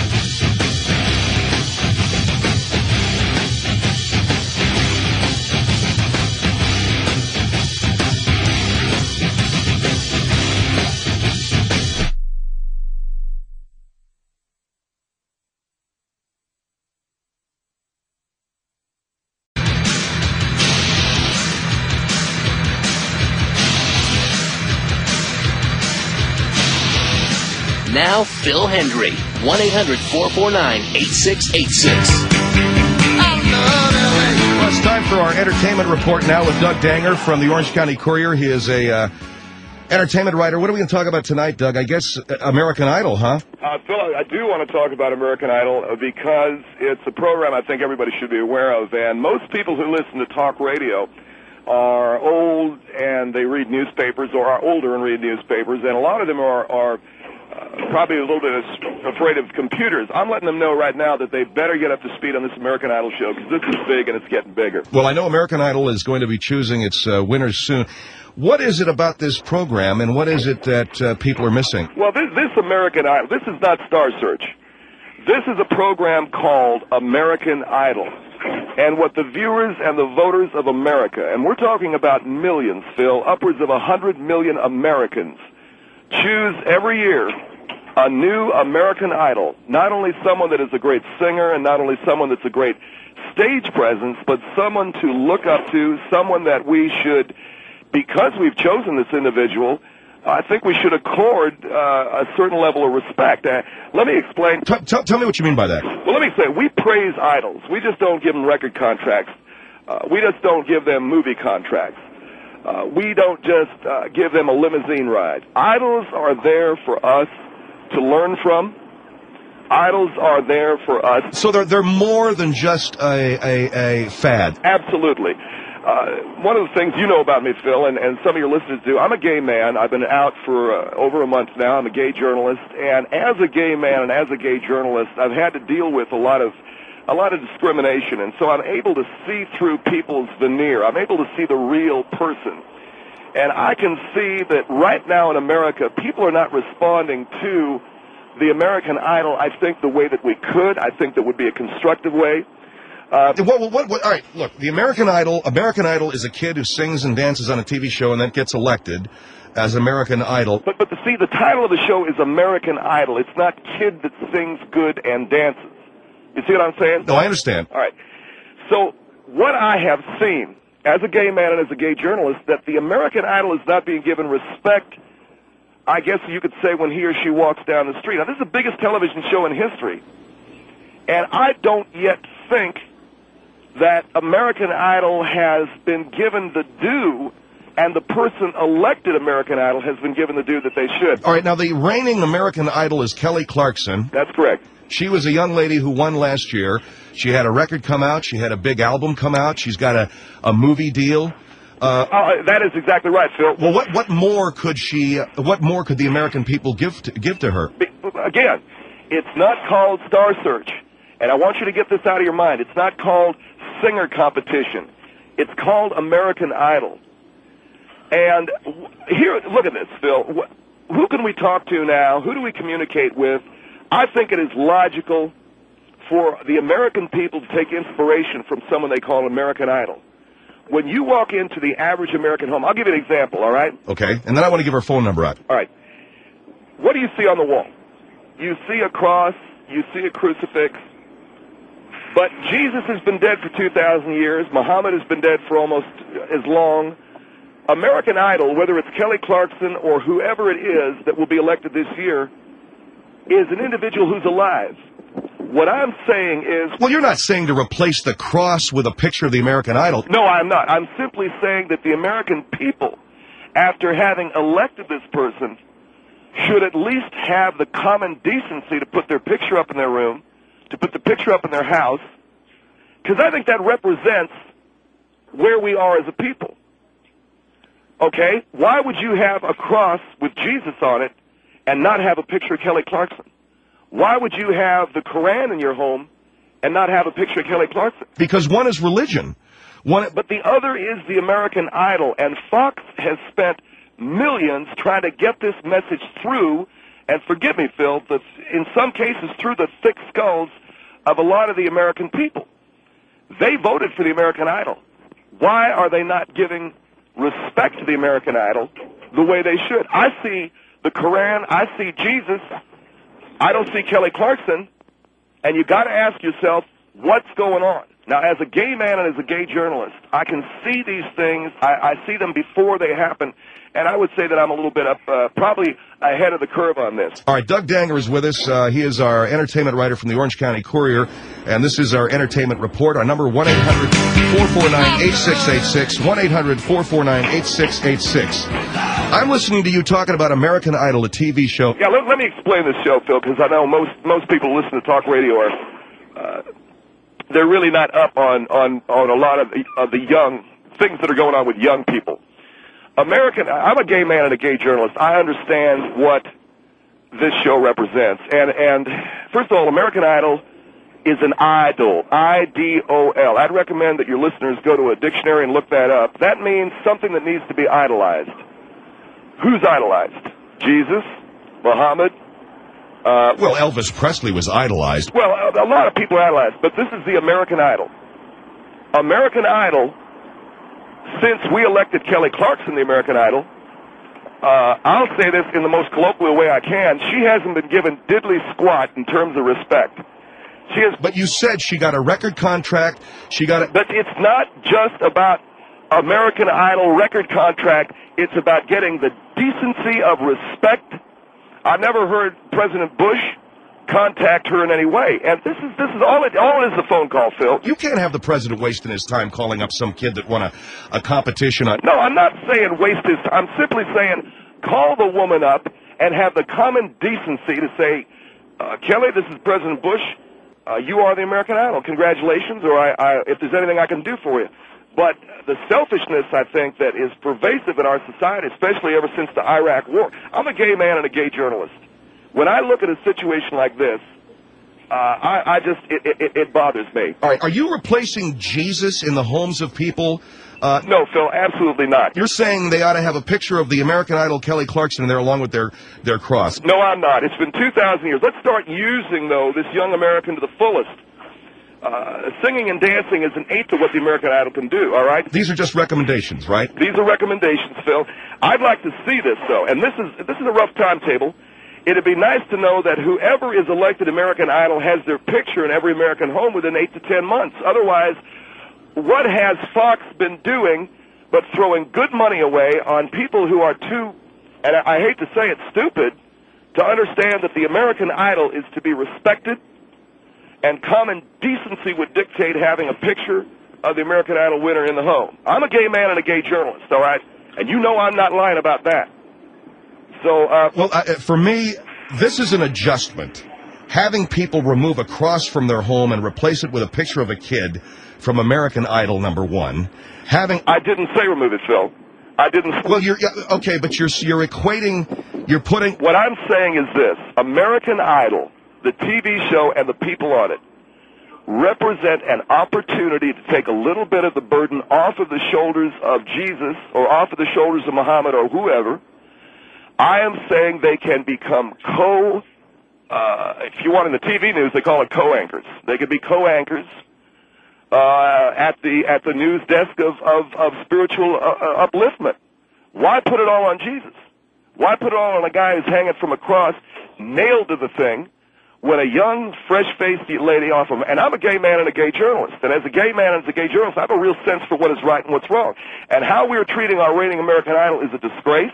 Now, Phil Hendry, 1-800-449-8686. Well, it's time for our entertainment report now with Doug Danger from the Orange County Courier. He is a entertainment writer. What are we going to talk about tonight, Doug? I guess American Idol, huh? Phil, I do want to talk about American Idol because it's a program I think everybody should be aware of. And most people who listen to talk radio are old and they read newspapers, or are older and read newspapers. And a lot of them are probably a little bit afraid of computers. I'm letting them know right now that they better get up to speed on this American Idol show, because this is big and it's getting bigger. Well, I know American Idol is going to be choosing its winners soon. What is it about this program, and what is it that people are missing? Well, this American Idol, this is not Star Search. This is a program called American Idol. And what the viewers and the voters of America, and we're talking about millions, Phil, upwards of 100 million Americans, choose every year a new American Idol. Not only someone that is a great singer and not only someone that's a great stage presence, but someone to look up to, someone that we should, because we've chosen this individual, I think we should accord a certain level of respect. Let me explain. Tell me what you mean by that. Well, let me say, we praise idols. We just don't give them record contracts. We just don't give them movie contracts. We don't just give them a limousine ride. Idols are there for us to learn from. Idols are there for us. So they're more than just a fad. Absolutely. One of the things you know about me, Phil, and some of your listeners do, I'm a gay man. I've been out for over a month now. I'm a gay journalist. And as a gay man and as a gay journalist, I've had to deal with a lot of discrimination. And so I'm able to see through people's veneer. I'm able to see the real person. And I can see that right now in America, people are not responding to the American Idol, I think, the way that we could. I think that would be a constructive way. All right, look, the American Idol is a kid who sings and dances on a TV show and then gets elected as American Idol. But see, the title of the show is American Idol. It's not Kid That Sings Good and Dances. You see what I'm saying? No, I understand. All right. So what I have seen as a gay man and as a gay journalist, that the American Idol is not being given respect, I guess you could say, when he or she walks down the street. Now, this is the biggest television show in history. And I don't yet think that American Idol has been given the due, and the person elected American Idol has been given the due that they should. All right, now the reigning American Idol is Kelly Clarkson. That's correct. She was a young lady who won last year. She had a record come out. She had a big album come out. She's got a movie deal. That is exactly right, Phil. Well, what more could the American people give to her? Again, it's not called Star Search, and I want you to get this out of your mind. It's not called singer competition. It's called American Idol. And here, look at this, Phil. Who can we talk to now? Who do we communicate with? I think it is logical for the American people to take inspiration from someone they call American Idol. When you walk into the average American home, I'll give you an example, all right? Okay, and then I want to give her phone number out. All right. What do you see on the wall? You see a cross, you see a crucifix, but Jesus has been dead for 2,000 years. Muhammad has been dead for almost as long. American Idol, whether it's Kelly Clarkson or whoever it is that will be elected this year, is an individual who's alive. What I'm saying is... Well, you're not saying to replace the cross with a picture of the American Idol. No, I'm not. I'm simply saying that the American people, after having elected this person, should at least have the common decency to put their picture up in their room, to put the picture up in their house, because I think that represents where we are as a people. Okay? Why would you have a cross with Jesus on it and not have a picture of Kelly Clarkson? Why would you have the Koran in your home and not have a picture of Kelly Clarkson? Because one is religion. But the other is the American Idol, and Fox has spent millions trying to get this message through, and forgive me, Phil, but in some cases through the thick skulls of a lot of the American people. They voted for the American Idol. Why are they not giving respect to the American Idol the way they should? I see the Koran, I see Jesus, I don't see Kelly Clarkson, and you got to ask yourself, what's going on? Now, as a gay man and as a gay journalist, I can see these things. I see them before they happen, and I would say that I'm a little bit up, probably ahead of the curve on this. All right, Doug Danger is with us. He is our entertainment writer from the Orange County Courier, and this is our entertainment report. Our number, 1-800-449-8686, 1-800-449-8686. I'm listening to you talking about American Idol, a TV show. Yeah, let me explain this show, Phil, because I know most people who listen to talk radio are... they're really not up on a lot of the young things that are going on with young people. I'm a gay man and a gay journalist. I understand what this show represents. And first of all, American Idol is an idol, I-D-O-L. I'd recommend that your listeners go to a dictionary and look that up. That means something that needs to be idolized. Who's idolized? Jesus? Muhammad? Well, Elvis Presley was idolized. Well, a lot of people idolized, but this is the American Idol. American Idol, since we elected Kelly Clarkson the American Idol, I'll say this in the most colloquial way I can, she hasn't been given diddly squat in terms of respect. She has. But you said she got a record contract, But it's not just about American Idol record contract, it's about getting the decency of respect. I've never heard President Bush contact her in any way. And this is all it is a phone call, Phil. You can't have the president wasting his time calling up some kid that won a competition on... No, I'm not saying waste his time. I'm simply saying call the woman up and have the common decency to say, Kelly, this is President Bush. You are the American Idol. Congratulations, or if there's anything I can do for you. But the selfishness, I think, that is pervasive in our society, especially ever since the Iraq War. I'm a gay man and a gay journalist. When I look at a situation like this, it bothers me. All right, are you replacing Jesus in the homes of people? No, Phil, absolutely not. You're saying they ought to have a picture of the American Idol Kelly Clarkson in there along with their cross. No, I'm not. It's been 2,000 years. Let's start using, though, this young American to the fullest. Singing and dancing is an eighth of what the American Idol can do, all right? These are just recommendations, right? These are recommendations, Phil. I'd like to see this, though, and this is a rough timetable. It'd be nice to know that whoever is elected American Idol has their picture in every American home within 8 to 10 months. Otherwise, what has Fox been doing but throwing good money away on people who are too, and I hate to say it, stupid, to understand that the American Idol is to be respected, and common decency would dictate having a picture of the American Idol winner in the home. I'm a gay man and a gay journalist, all right? And you know I'm not lying about that. So, for me, this is an adjustment. Having people remove a cross from their home and replace it with a picture of a kid from American Idol, number one. I didn't say remove it, Phil. I didn't. Well, okay, but you're equating, you're putting. What I'm saying is this: American Idol, the TV show, and the people on it represent an opportunity to take a little bit of the burden off of the shoulders of Jesus or off of the shoulders of Muhammad or whoever. I am saying they can become if you want in the TV news, they call it co-anchors. They could be co-anchors at the news desk of spiritual upliftment. Why put it all on Jesus? Why put it all on a guy who's hanging from a cross, nailed to the thing, when a young, fresh-faced lady off him, and I'm a gay man and a gay journalist, and as a gay man and as a gay journalist, I have a real sense for what is right and what's wrong. And how we're treating our reigning American Idol is a disgrace.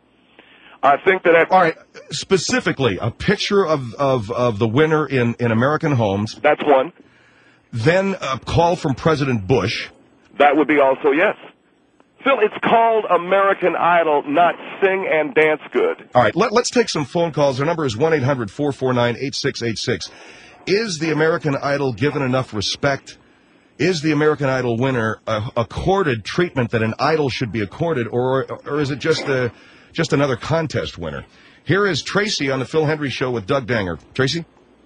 I think that... All right, specifically, a picture of the winner in American homes. That's one. Then a call from President Bush. That would be also, yes. Phil, it's called American Idol, not Sing and Dance Good. All right, let's take some phone calls. Our number is 1-800-449-8686. Is the American Idol given enough respect? Is the American Idol winner accorded treatment that an idol should be accorded, or is it just another contest winner? Here is Tracy on the Phil Hendry Show with Doug Danger. Tracy?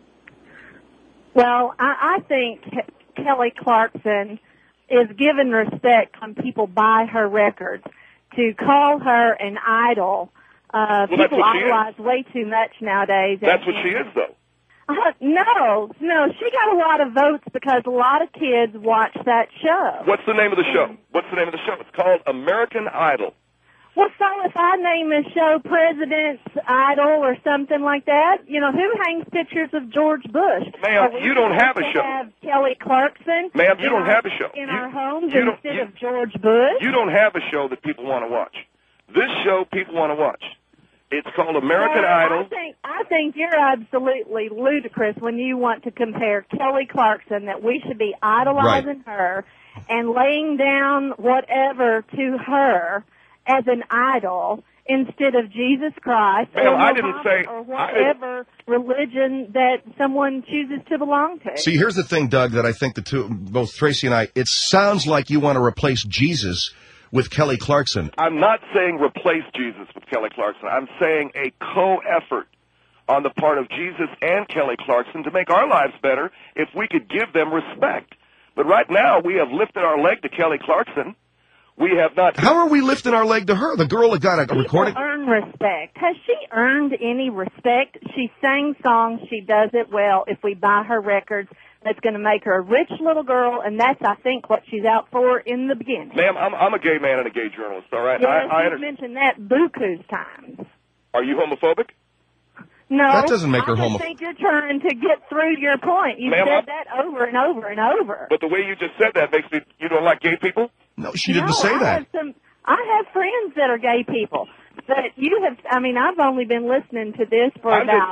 Well, I think Kelly Clarkson is given respect when people buy her records. To call her an idol, people idolize way too much nowadays. That's what she is, though. No, she got a lot of votes because a lot of kids watch that show. What's the name of the show? It's called American Idol. Well, so if I name a show President's Idol or something like that, who hangs pictures of George Bush? Ma'am, you don't have a show. Have Kelly Clarkson? Ma'am, you don't have a show. In our homes instead of George Bush? You don't have a show that people want to watch. This show people want to watch. It's called American Idol. I think you're absolutely ludicrous when you want to compare Kelly Clarkson, that we should be idolizing her and laying down whatever to her as an idol instead of Jesus Christ or whatever religion that someone chooses to belong to. See, here's the thing, Doug, that I think both Tracy and I, it sounds like you want to replace Jesus with Kelly Clarkson. I'm not saying replace Jesus with Kelly Clarkson. I'm saying a co-effort on the part of Jesus and Kelly Clarkson to make our lives better if we could give them respect. But right now, we have lifted our leg to Kelly Clarkson. We have not... How are we lifting our leg to her? The girl that got a recording... earn respect. Has she earned any respect? She sang songs. She does it well. If we buy her records, that's going to make her a rich little girl, and that's, I think, what she's out for in the beginning. Ma'am, I'm a gay man and a gay journalist, all right? Yes, you've mentioned that buku's times. Are you homophobic? No. That doesn't make her homophobic. I think you're trying to get through your point. You've said that over and over and over. But the way you just said that makes me... You don't like gay people? No, she didn't say that. I have friends that are gay people. But you have... I've only been listening to this for about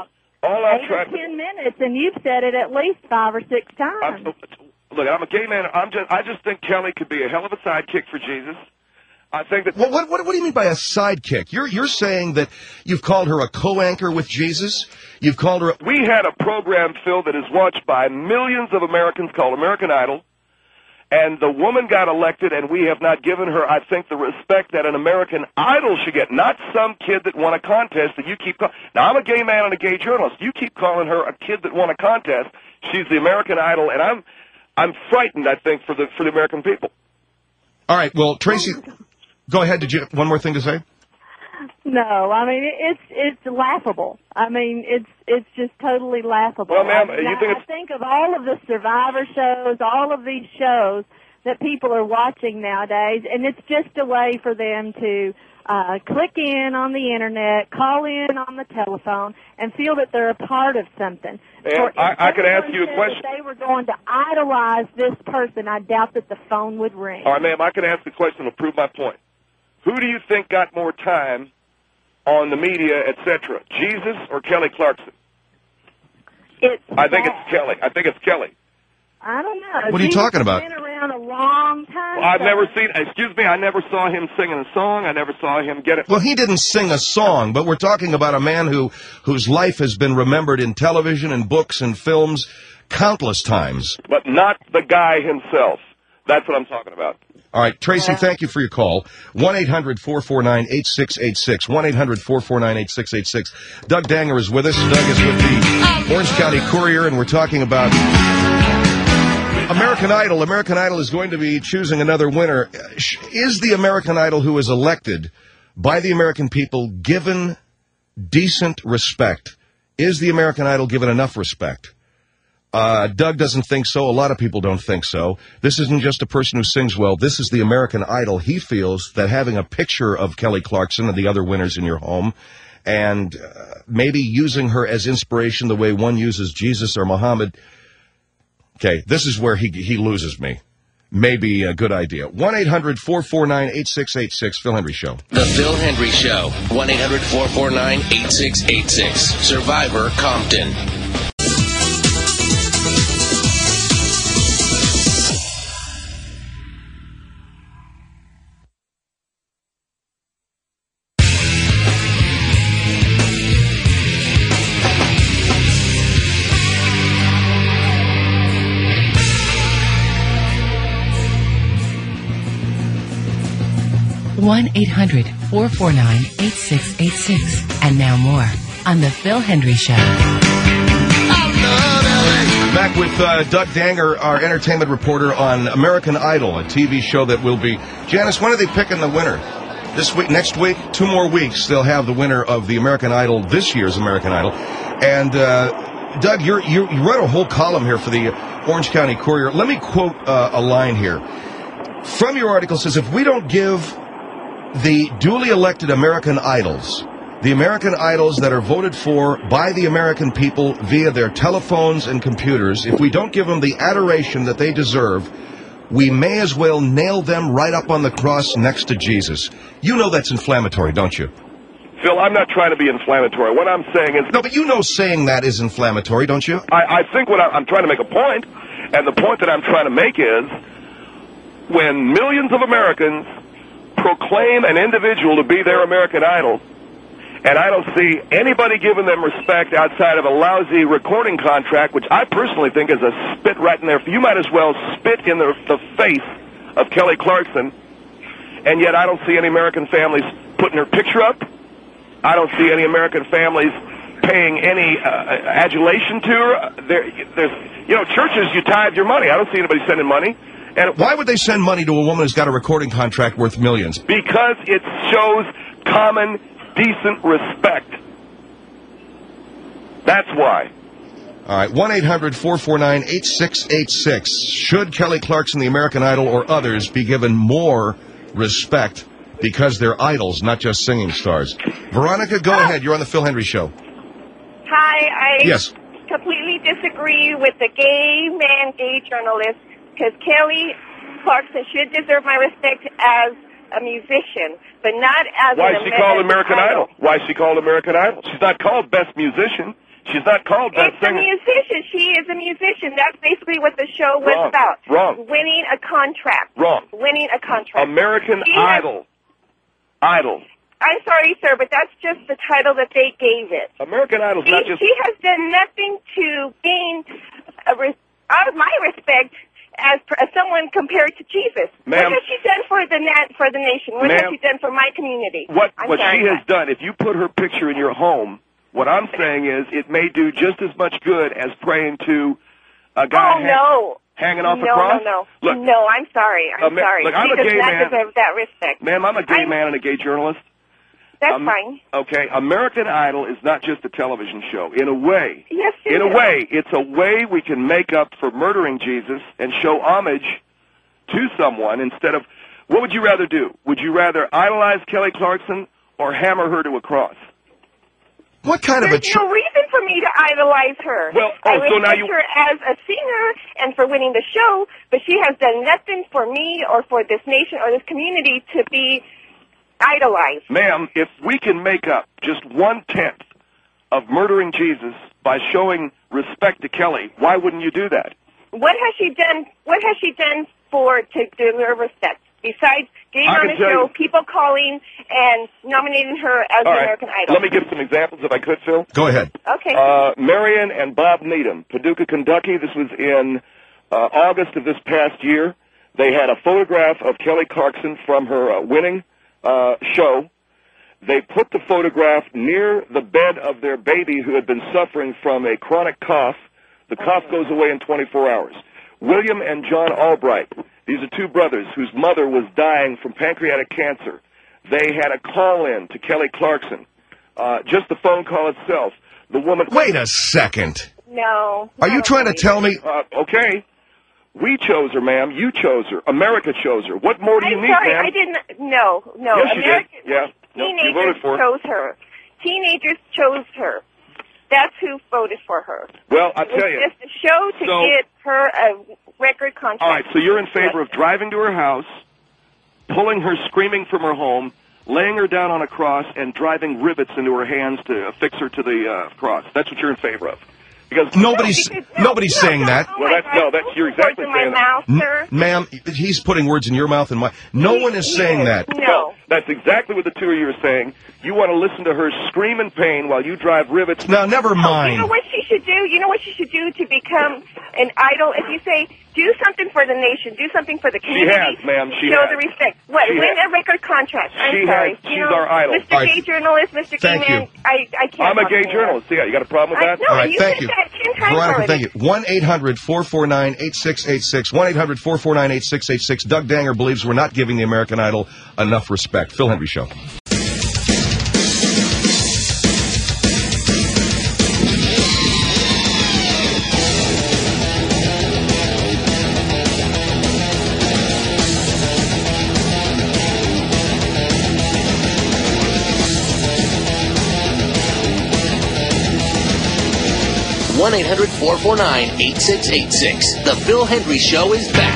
All I'm 8 or trying 10 minutes, and you've said it at least 5 or 6 times. Look, I'm a gay man. I just think Kelly could be a hell of a sidekick for Jesus. I think that. Well, what do you mean by a sidekick? You're saying that you've called her a co-anchor with Jesus? You've called her. We had a program, Phil, that is watched by millions of Americans called American Idol, and the woman got elected, and we have not given her, I think, the respect that an American Idol should get. Not some kid that won a contest that you keep calling. Now, I'm a gay man and a gay journalist. You keep calling her a kid that won a contest. She's the American Idol, and I'm frightened, I think, for the American people. All right, well, Tracy, go ahead. Did you have one more thing to say? No, I mean it's laughable. I mean it's just totally laughable. Well, ma'am, I think of all of the Survivor shows, all of these shows that people are watching nowadays, and it's just a way for them to click in on the internet, call in on the telephone, and feel that they're a part of something. Ma'am, I could ask you a question. If they were going to idolize this person, I doubt that the phone would ring. All right, ma'am, I can ask a question to prove my point. Who do you think got more time on the media, etc.? Jesus or Kelly Clarkson? I think it's Kelly. I don't know. What are you talking about? He's been around a long time. Well, I never saw him singing a song. I never saw him get it. Well, he didn't sing a song, but we're talking about a man whose life has been remembered in television and books and films countless times. But not the guy himself. That's what I'm talking about. All right, Tracy, thank you for your call. 1-800-449-8686. 1-800-449-8686. Doug Danger is with us. Doug is with the Orange County Courier, and we're talking about American Idol. American Idol is going to be choosing another winner. Is the American Idol who is elected by the American people given decent respect? Is the American Idol given enough respect? Doug doesn't think so. A lot of people don't think so. This isn't just a person who sings well. This is the American Idol. He feels that having a picture of Kelly Clarkson and the other winners in your home and maybe using her as inspiration the way one uses Jesus or Muhammad. Okay, this is where he loses me. Maybe a good idea. 1-800-449-8686. Phil Hendry Show. The Phil Hendry Show. 1-800-449-8686. Survivor Compton. One 1-800-449-8686. And now more on The Phil Hendry Show. Back with Doug Danger, our entertainment reporter on American Idol, a TV show that will be... Janice, when are they picking the winner? This week, next week, 2 more weeks, they'll have the winner of the American Idol, this year's American Idol. And, Doug, you wrote a whole column here for the Orange County Courier. Let me quote a line here. From your article, it says, if we don't give the duly elected American Idols, the American Idols that are voted for by the American people via their telephones and computers, if we don't give them the adoration that they deserve, we may as well nail them right up on the cross next to Jesus. You know that's inflammatory, don't you? Phil, I'm not trying to be inflammatory. What I'm saying is... No, but you know saying that is inflammatory, don't you? I think what I'm trying to make a point, and the point that I'm trying to make is when millions of Americans proclaim an individual to be their American Idol, and I don't see anybody giving them respect outside of a lousy recording contract, which I personally think is a spit right in there. You might as well spit in the face of Kelly Clarkson, and yet I don't see any American families putting her picture up. I don't see any American families paying any adulation to her. There's churches, you tithe your money. I don't see anybody sending money. And why would they send money to a woman who's got a recording contract worth millions? Because it shows common, decent respect. That's why. All right, 1-800-449-8686. Should Kelly Clarkson, the American Idol, or others be given more respect because they're idols, not just singing stars? Veronica, go ahead. You're on the Phil Hendry Show. Hi, Yes. Completely disagree with the gay journalist, because Kelly Clarkson should deserve my respect as a musician, but not as Why is she called American Idol? Why is she called American Idol? She's not called Best Musician. She's not called best It's a singer. musician. She is a musician. That's basically what the show was Wrong. about. Wrong. Winning a contract. Wrong. Winning a contract. American She has- Idol. Idol. I'm sorry, sir, but that's just the title that they gave it. American Idol's not just... She has done nothing to gain out of my respect as someone compared to Jesus. Ma'am. What has she done for the nation? What has Ma'am. she done for my community? What I'm sorry, she has done, if you put her picture in your home, what I'm saying is it may do just as much good as praying to a guy hanging off a cross. No. Look, No, I'm sorry. I'm sorry. look, I'm she a does gay not man. deserve that respect. Ma'am, I'm a gay man and a gay journalist. That's fine. Okay, American Idol is not just a television show. In a way, Yes, it in a is. way, it's a way we can make up for murdering Jesus and show homage to someone instead of... What would you rather do? Would you rather idolize Kelly Clarkson or hammer her to a cross? What kind There's of a... no reason for me to idolize her. Well, I so now respect her as a singer and for winning the show, but she has done nothing for me or for this nation or this community to be idolized. Ma'am, if we can make up just 1/10 of murdering Jesus by showing respect to Kelly, why wouldn't you do that? What has she done? What has she done to deserve respect? Besides getting I on can the tell show, you. people calling and nominating her as All the right, American Idol. let me give some examples if I could, Phil. Go ahead. Okay. Marion and Bob Needham, Paducah, Kentucky. This was in August of this past year. They had a photograph of Kelly Clarkson from her winning show. They put the photograph near the bed of their baby who had been suffering from a chronic cough. The cough goes away in 24 hours. William and John Albright, these are two brothers whose mother was dying from pancreatic cancer. They had a call-in to Kelly Clarkson. Just the phone call itself. The woman... Wait a second. No. Are you trying to tell me... Okay. We chose her, ma'am. You chose her. America chose her. What more do you I'm need, sorry, ma'am? I didn't. No. Yes, you did. American Yeah. No, you teenagers voted for her. chose her. Teenagers chose her. That's who voted for her. Well, I It was tell you. just a show to So- get her a record contract. All right, so you're in favor of driving to her house, pulling her screaming from her home, laying her down on a cross, and driving rivets into her hands to affix her to the cross. That's what you're in favor of. Because Nobody's saying that. Oh Well, my that's- God, no, that's- don't you're put words exactly in my saying that. mouth, sir. Ma'am, he's putting words in your mouth and mine. No one is saying that. No. That's exactly what the two of you are saying. You want to listen to her scream in pain while you drive rivets. Now, never You know mind. what she should do? You know what she should do to become an idol? If you say, do something for the nation, do something for the community. has, ma'am. She show has. the respect. What? She Win has. a record contract. I'm She sorry. has. She's our idol. Mr. All right. Gay journalist, Mr. Gay Thank man, you. I can't. I'm a talk gay anymore. journalist. Yeah, you got a problem with that? No, All right, you thank said you. that 10 times Veronica, already. thank you. 1-800-449-8686. 1-800-449-8686. Doug Danger believes we're not giving the American Idol enough respect. Phil Hendry Show. One 1-800-449-8686. The Phil Hendry Show is back.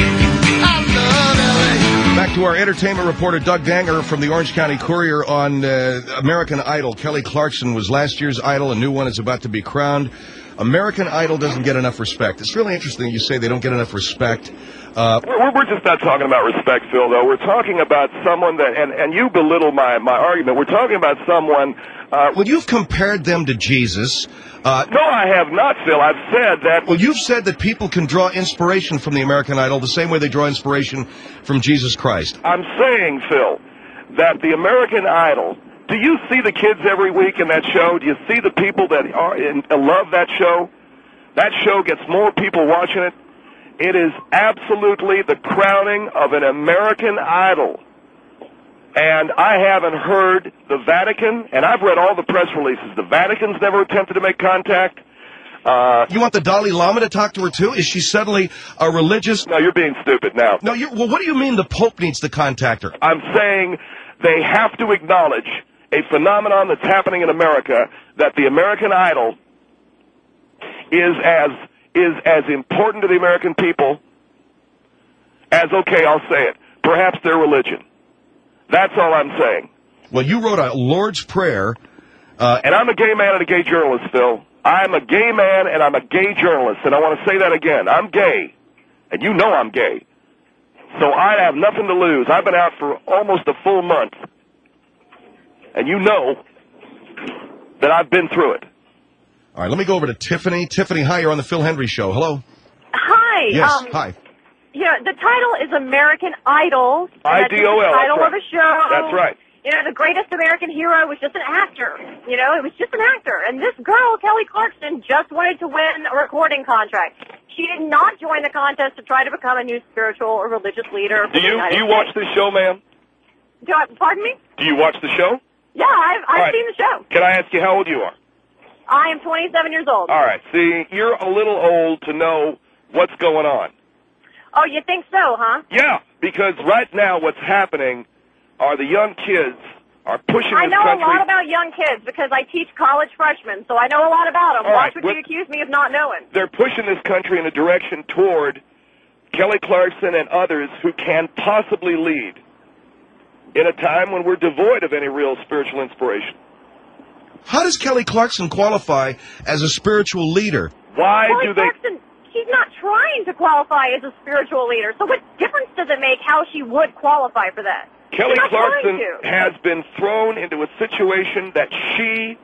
Back to our entertainment reporter, Doug Danger from the Orange County Courier on American Idol. Kelly Clarkson was last year's Idol. A new one is about to be crowned. American Idol doesn't get enough respect. It's really interesting you say they don't get enough respect. We're just not talking about respect, Phil, though. We're talking about someone that, and you belittle my argument. We're talking about someone... Well, you've compared them to Jesus. No, I have not, Phil. I've said that... Well, you've said that people can draw inspiration from the American Idol the same way they draw inspiration from Jesus Christ. I'm saying, Phil, that the American Idol... Do you see the kids every week in that show? Do you see the people that love that show? That show gets more people watching it. It is absolutely the crowning of an American Idol. And I haven't heard the Vatican, and I've read all the press releases. The Vatican's never attempted to make contact. You want the Dalai Lama to talk to her, too? Is she suddenly a religious... No, you're being stupid now. No, well, what do you mean the Pope needs to contact her? I'm saying they have to acknowledge a phenomenon that's happening in America, that the American Idol is as important to the American people as, okay, I'll say it, perhaps their religion. That's all I'm saying. Well, you wrote a Lord's Prayer. And I'm a gay man and a gay journalist, Phil. I'm a gay man, and I'm a gay journalist, and I want to say that again. I'm gay, and you know I'm gay. So I have nothing to lose. I've been out for almost a full month, and you know that I've been through it. All right, let me go over to Tiffany. Tiffany, hi, you're on the Phil Hendry Show. Hello. Hi. Yes, hi. Yeah, the title is American Idol. IDOL. The title of the show. That's right. You know, the greatest American hero was just an actor. You know, it was just an actor. And this girl, Kelly Clarkson, just wanted to win a recording contract. She did not join the contest to try to become a new spiritual or religious leader. Do you watch this show, ma'am? Pardon me? Do you watch the show? Yeah, I've seen the show. Can I ask you how old you are? I am 27 years old. All right. See, you're a little old to know what's going on. Oh, you think so, huh? Yeah, because right now what's happening are the young kids are pushing this country. I know a lot about young kids because I teach college freshmen, so I know a lot about them. All right, Watch what you accuse me of not knowing. They're pushing this country in a direction toward Kelly Clarkson and others who can possibly lead in a time when we're devoid of any real spiritual inspiration. How does Kelly Clarkson qualify as a spiritual leader? Why Kelly do they... Clarkson, she's not trying to qualify as a spiritual leader, so what difference does it make how she would qualify for that? Kelly Clarkson has been thrown into a situation that she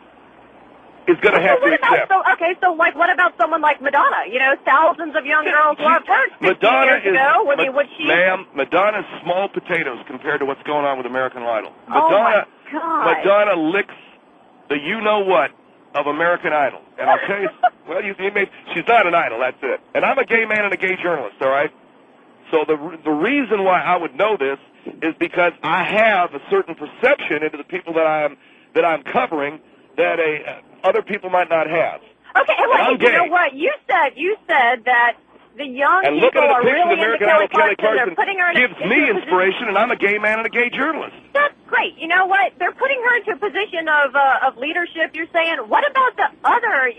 is going to have to accept. So what about someone like Madonna? You know, thousands of young girls loved her 60 years ago. Ma'am, Madonna's small potatoes compared to what's going on with American Idol. Oh, my God. Madonna licks the you-know-what of American Idol. And I'll tell you, well, she's not an idol, that's it. And I'm a gay man and a gay journalist, all right? So the reason why I would know this is because I have a certain perception into the people that I'm covering that other people might not have. Okay, and you know what? You said that the young people are really into Kelly Clarkson. They're putting her gives me inspiration, and I'm a gay man and a gay journalist. That's great. You know what? They're putting her into a position of leadership. You're saying, what about the other,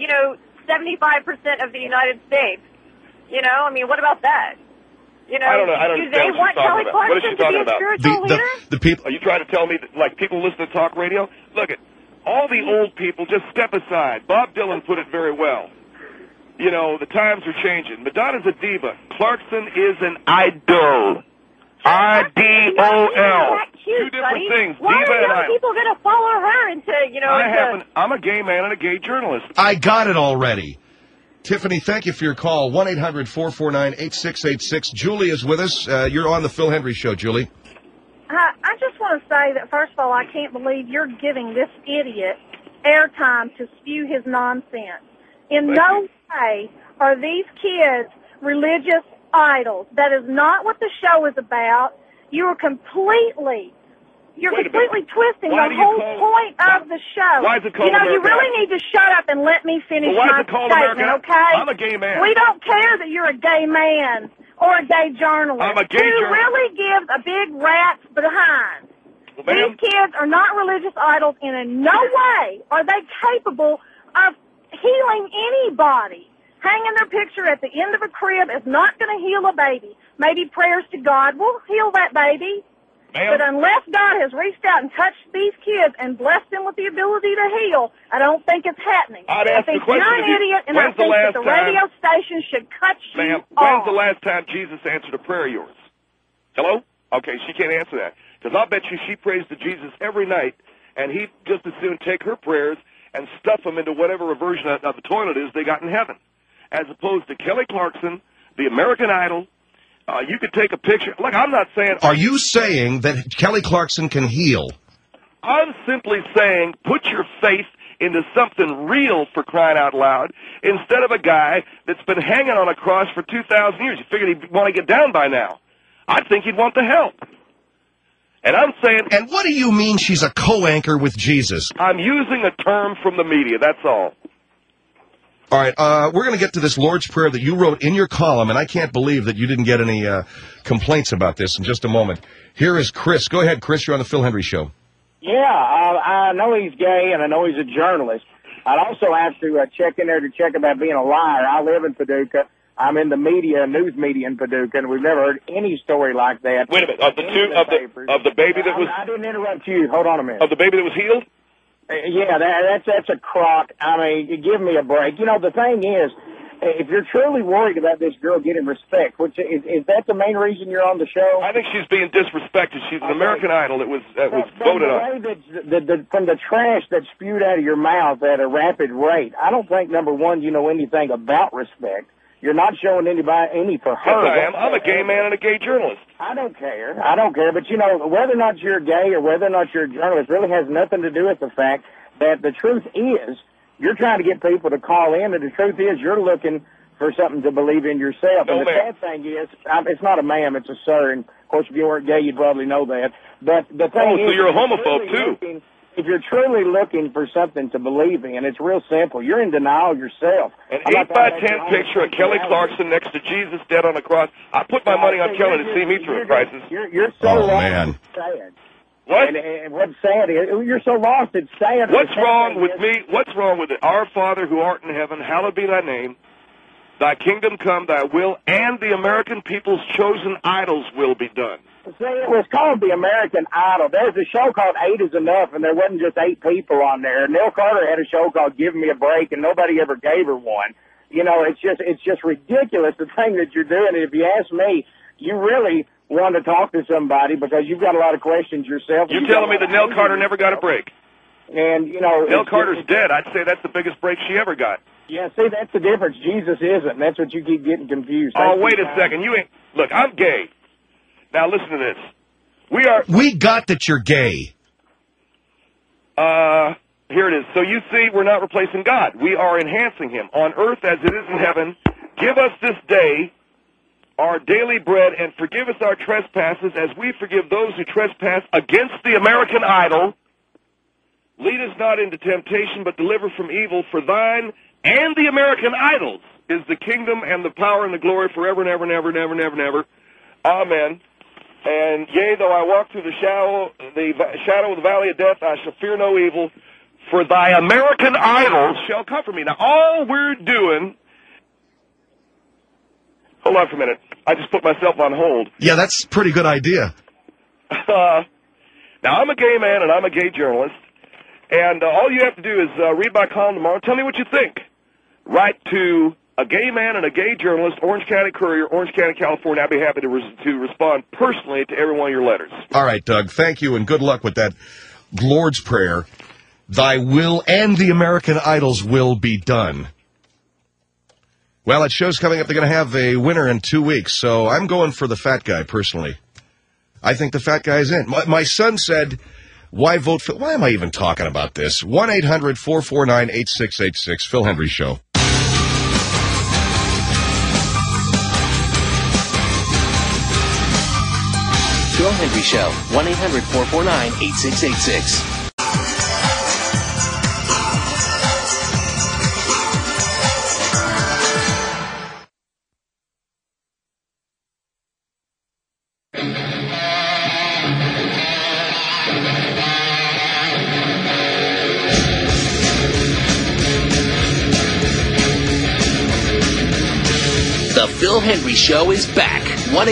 75% of the United States? You know, I mean, what about that? You know, I don't know. I don't do they want Kelly Clarkson to be a spiritual leader? The people. Are you trying to tell me that, like, people listen to talk radio? Look, all the old people just step aside. Bob Dylan put it very well. You know, the times are changing. Madonna's a diva. Clarkson is an idol. I-D-O-L. Two different things. Why diva and are idol. people going to follow her into, I'm a gay man and a gay journalist. I got it already. Tiffany, thank you for your call. 1-800-449-8686. Julie is with us. You're on the Phil Hendry Show, Julie. I just want to say that, first of all, I can't believe you're giving this idiot airtime to spew his nonsense. In no way are these kids religious idols. That is not what the show is about. You're completely twisting the whole point of the show. Why is it called you really need to shut up and let me finish my statement, okay? I'm a gay man. We don't care that you're a gay man or a gay journalist. I'm a gay journalist. Who really gives a big rat's behind. Well, these kids are not religious idols, and in no way are they capable of healing anybody. Hanging their picture at the end of a crib is not going to heal a baby. Maybe prayers to God will heal that baby. But unless God has reached out and touched these kids and blessed them with the ability to heal, I don't think it's happening. I think you're an idiot, and I think that the radio station should cut you off. When's the last time Jesus answered a prayer of yours? Hello? Okay, she can't answer that. Because I'll bet you she prays to Jesus every night, and he'd just as soon take her prayers and stuff them into whatever version of the toilet is they got in heaven. As opposed to Kelly Clarkson, the American Idol. You could take a picture. Look, I'm not saying... Are you saying that Kelly Clarkson can heal? I'm simply saying put your faith into something real, for crying out loud, instead of a guy that's been hanging on a cross for 2,000 years. You figured he'd want to get down by now. I think he'd want the help. And I'm saying... And what do you mean she's a co-anchor with Jesus? I'm using a term from the media, that's all. All right, we're going to get to this Lord's Prayer that you wrote in your column, and I can't believe that you didn't get any complaints about this in just a moment. Here is Chris. Go ahead, Chris. You're on the Phil Hendry Show. Yeah, I know he's gay, and I know he's a journalist. I'd also have to check in there to check about being a liar. I live in Paducah. I'm in the media, news media in Paducah, and we've never heard any story like that. Wait a minute. Of the baby that was... I didn't interrupt you. Hold on a minute. Of the baby that was healed? Yeah, that's a crock. I mean, give me a break. You know, the thing is, if you're truly worried about this girl getting respect, which is that the main reason you're on the show? I think she's being disrespected. She's an American Idol that was voted on. From the trash that's spewed out of your mouth at a rapid rate, I don't think, number one, you know anything about respect. You're not showing anybody any for her. Yes, I am. I'm a gay man and a gay journalist. I don't care. But, you know, whether or not you're gay or whether or not you're a journalist really has nothing to do with the fact that the truth is you're trying to get people to call in, and the truth is you're looking for something to believe in yourself. No, and the sad thing is, it's not a ma'am, it's a sir. And, of course, if you weren't gay, you'd probably know that. But the thing is, so you're a homophobe, too. If you're truly looking for something to believe in, it's real simple. You're in denial yourself. An 8x10 picture of Kelly Clarkson next to Jesus dead on the cross. I put my money on Kelly to see me through a crisis. You're so lost. It's sad. What? And what's sad is you're so lost. It's sad. What's wrong with me? What's wrong with it? Our Father who art in heaven, hallowed be thy name. Thy kingdom come, thy will, and the American people's chosen idols will be done. See, it was called the American Idol. There's a show called 8 is Enough, and there wasn't just 8 people on there. Neil Carter had a show called Give Me a Break, and nobody ever gave her one. You know, it's just ridiculous, the thing that you're doing. And if you ask me, you really want to talk to somebody because you've got a lot of questions yourself. You're telling me that Nell Carter never got a break? And, you know... Nell Carter's dead. I'd say that's the biggest break she ever got. Yeah, see, that's the difference. Jesus isn't, and that's what you keep getting confused. Oh, wait a second. You ain't... Look, I'm gay. Now, listen to this. We got that you're gay. Here it is. So you see, we're not replacing God. We are enhancing him. On earth as it is in heaven, give us this day our daily bread, and forgive us our trespasses as we forgive those who trespass against the American Idol. Lead us not into temptation, but deliver from evil. For thine and the American Idols is the kingdom and the power and the glory forever and ever and ever and ever and ever and ever. Amen. And yea, though I walk through the shadow of the valley of death, I shall fear no evil, for thy American Idols shall comfort me. Now, all we're doing... Hold on for a minute. I just put myself on hold. Yeah, that's a pretty good idea. Now, I'm a gay man and I'm a gay journalist, and all you have to do is read my column tomorrow. Tell me what you think. Write to a gay man and a gay journalist, Orange County Courier, Orange County, California. I'd be happy to respond personally to every one of your letters. All right, Doug. Thank you, and good luck with that Lord's Prayer. Thy will and the American Idols will be done. Well, that show's coming up. They're going to have a winner in 2 weeks, so I'm going for the fat guy, personally. I think the fat guy's in. My son said, why vote for... Why am I even talking about this? 1-800-449-8686, Phil Hendry Show. Phil Hendry Show, 1-800-449-8686. The Phil Hendry Show is back.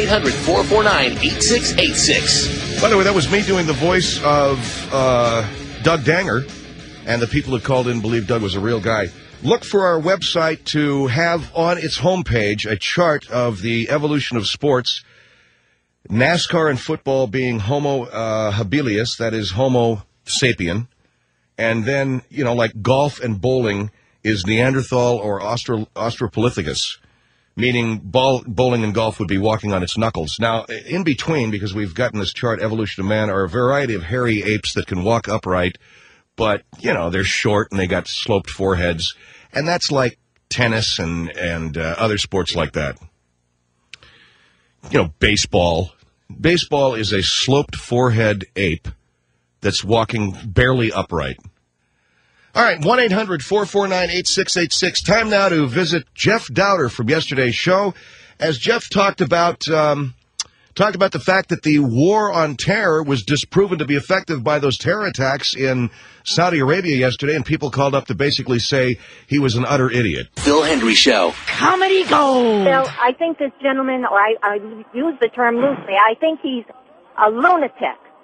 1-800-449-8686. By the way, that was me doing the voice of Doug Danger, and the people who called in believed Doug was a real guy. Look for our website to have on its homepage a chart of the evolution of sports, NASCAR and football being Homo habilis, that is Homo sapien, and then, you know, like golf and bowling is Neanderthal or Australopithecus. Meaning bowling and golf would be walking on its knuckles. Now, in between, because we've gotten this chart, Evolution of Man, are a variety of hairy apes that can walk upright, but, you know, they're short and they got sloped foreheads. And that's like tennis and other sports like that. You know, baseball. Baseball is a sloped forehead ape that's walking barely upright. All right, 1-800-449-8686. Time now to visit Jeff Dowder from yesterday's show. As Jeff talked about the fact that the war on terror was disproven to be effective by those terror attacks in Saudi Arabia yesterday, and people called up to basically say he was an utter idiot. Phil Hendry Show. Comedy gold. Phil, I think this gentleman, or I use the term loosely, I think he's a lunatic.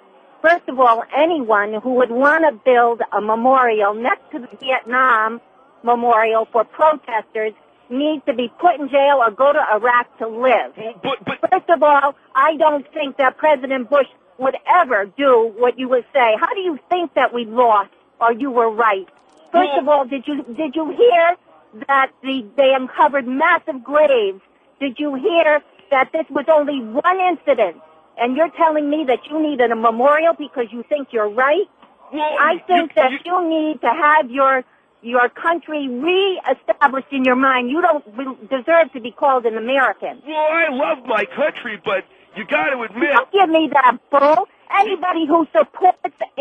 First of all, anyone who would want to build a memorial next to the Vietnam Memorial for protesters needs to be put in jail or go to Iraq to live. First of all, I don't think that President Bush would ever do what you would say. How do you think that we lost or you were right? First of all, did you hear that they uncovered massive graves? Did you hear that this was only one incident? And you're telling me that you needed a memorial because you think you're right? I think that you need to have your country re-established in your mind. You don't deserve to be called an American. Well, I love my country, but you got to admit... Don't give me that bull. Anybody who supports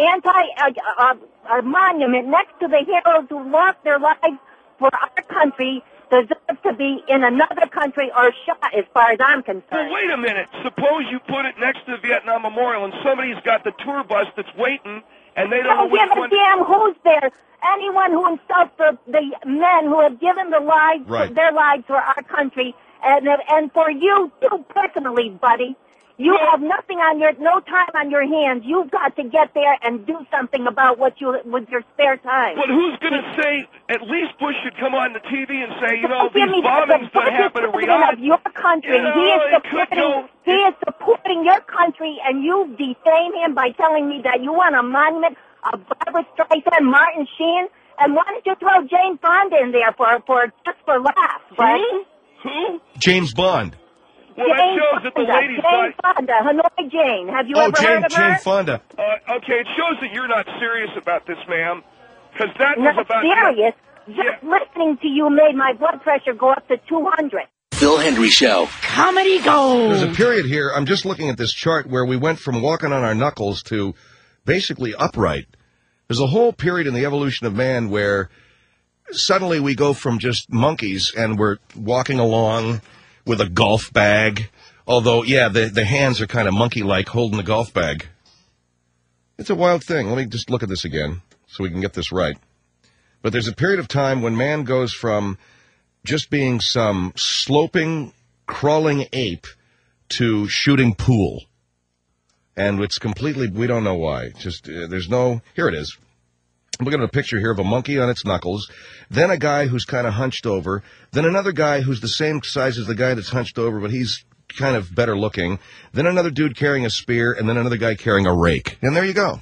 a monument next to the heroes who lost their lives for our country deserves to be in another country or shot, as far as I'm concerned. Well, wait a minute. Suppose you put it next to the Vietnam Memorial and somebody's got the tour bus that's waiting and they don't know which one... Don't give a damn who's there. Anyone who insults the men who have given their lives for our country, and for you too personally, buddy. You have no time on your hands. You've got to get there and do something about with your spare time. But who's going to say, at least Bush should come on the TV and say, these bombings that happen in Riyadh... Of your country. He is supporting your country, and you defame him by telling me that you want a monument of Barbara Streisand, Martin Sheen, and why don't you throw Jane Fonda in there just for laughs, bud? Who? James Bond. Well, that shows that the ladies... Jane Fonda, Hanoi Jane. Have you ever heard of her? Jane Fonda. Okay, it shows that you're not serious about this, ma'am. Because that was not about... serious. Just listening to you made my blood pressure go up to 200. Phil Hendry Show. Comedy Gold. There's a period here, I'm just looking at this chart, where we went from walking on our knuckles to basically upright. There's a whole period in the evolution of man where suddenly we go from just monkeys and we're walking along with a golf bag. Although, yeah, the hands are kind of monkey-like holding the golf bag. It's a wild thing. Let me just look at this again so we can get this right. But there's a period of time when man goes from just being some sloping, crawling ape to shooting pool. And it's completely, we don't know why. Just, there's no, here it is. I'm looking at a picture here of a monkey on its knuckles, then a guy who's kind of hunched over, then another guy who's the same size as the guy that's hunched over, but he's kind of better looking, then another dude carrying a spear, and then another guy carrying a rake. And there you go.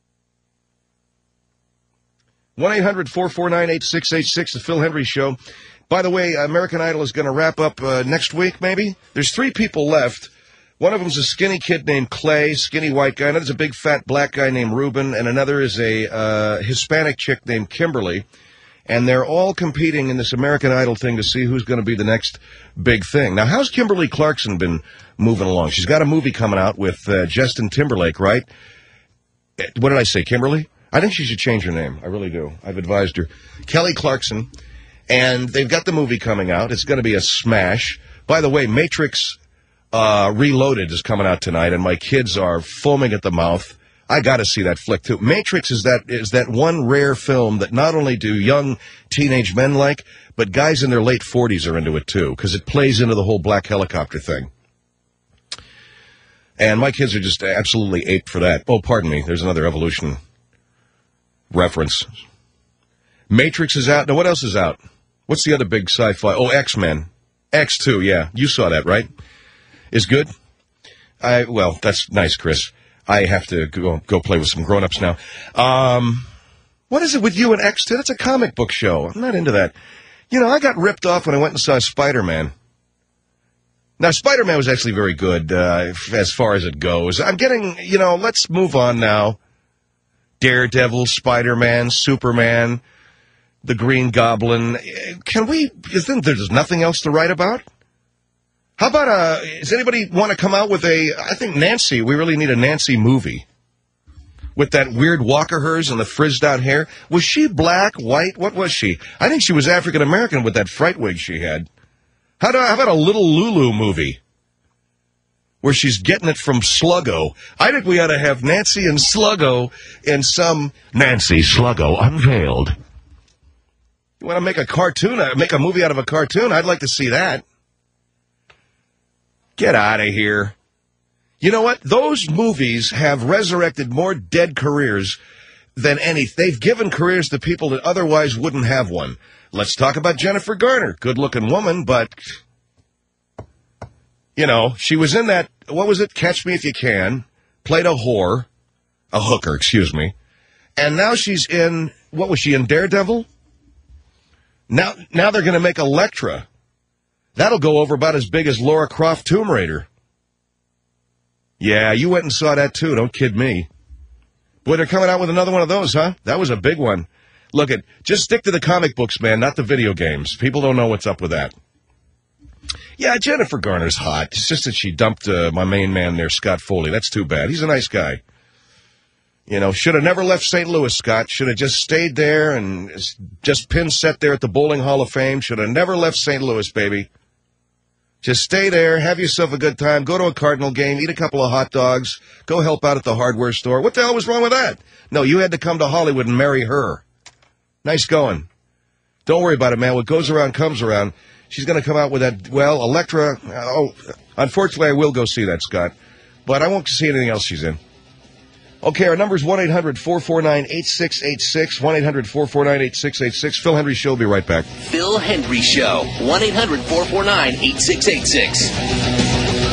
1-800-449-8686, the Phil Hendry Show. By the way, American Idol is going to wrap up next week, maybe. There's 3 people left. One of them's a skinny kid named Clay, skinny white guy. Another's a big fat black guy named Ruben, and another is a Hispanic chick named Kimberly. And they're all competing in this American Idol thing to see who's going to be the next big thing. Now, how's Kimberly Clarkson been moving along? She's got a movie coming out with Justin Timberlake, right? What did I say, Kimberly? I think she should change her name. I really do. I've advised her. Kelly Clarkson. And they've got the movie coming out. It's going to be a smash. By the way, Matrix Reloaded is coming out tonight, and my kids are foaming at the mouth. I got to see that flick, too. Matrix is that one rare film that not only do young teenage men like, but guys in their late 40s are into it, too, because it plays into the whole black helicopter thing. And my kids are just absolutely aped for that. Oh, pardon me. There's another Evolution reference. Matrix is out. Now, what else is out? What's the other big sci-fi? Oh, X-Men. X2, yeah. You saw that, right? Is good? Well, that's nice, Chris. I have to go play with some grown-ups now. What is it with you and X2? That's a comic book show. I'm not into that. I got ripped off when I went and saw Spider-Man. Now, Spider-Man was actually very good as far as it goes. I'm getting, let's move on now. Daredevil, Spider-Man, Superman, the Green Goblin. There's nothing else to write about? How about, does anybody want to come out with I think Nancy, we really need a Nancy movie. With that weird walk of hers and the frizzed out hair. Was she black, white? What was she? I think she was African-American with that fright wig she had. How about a Little Lulu movie? Where she's getting it from Sluggo. I think we ought to have Nancy and Sluggo in some Nancy Sluggo Unveiled. You want to make a cartoon, make a movie out of a cartoon? I'd like to see that. Get out of here. You know what? Those movies have resurrected more dead careers than any. They've given careers to people that otherwise wouldn't have one. Let's talk about Jennifer Garner. Good-looking woman, but, you know, she was in that, what was it, Catch Me If You Can, played a hooker, excuse me, and now she's in, what was she in, Daredevil? Now they're going to make Elektra. That'll go over about as big as Lara Croft Tomb Raider. Yeah, you went and saw that too, don't kid me. Boy, they're coming out with another one of those, huh? That was a big one. Look, just stick to the comic books, man, not the video games. People don't know what's up with that. Yeah, Jennifer Garner's hot. It's just that she dumped my main man there, Scott Foley. That's too bad. He's a nice guy. You know, should have never left St. Louis, Scott. Should have just stayed there and just pin set there at the Bowling Hall of Fame. Should have never left St. Louis, baby. Just stay there, have yourself a good time, go to a Cardinal game, eat a couple of hot dogs, go help out at the hardware store. What the hell was wrong with that? No, you had to come to Hollywood and marry her. Nice going. Don't worry about it, man. What goes around comes around. She's going to come out with that, well, Elektra. Unfortunately, I will go see that, Scott. But I won't see anything else she's in. Okay, our number is 1-800-449-8686, 1-800-449-8686. Phil Hendry Show will be right back. Phil Hendry Show, 1-800-449-8686.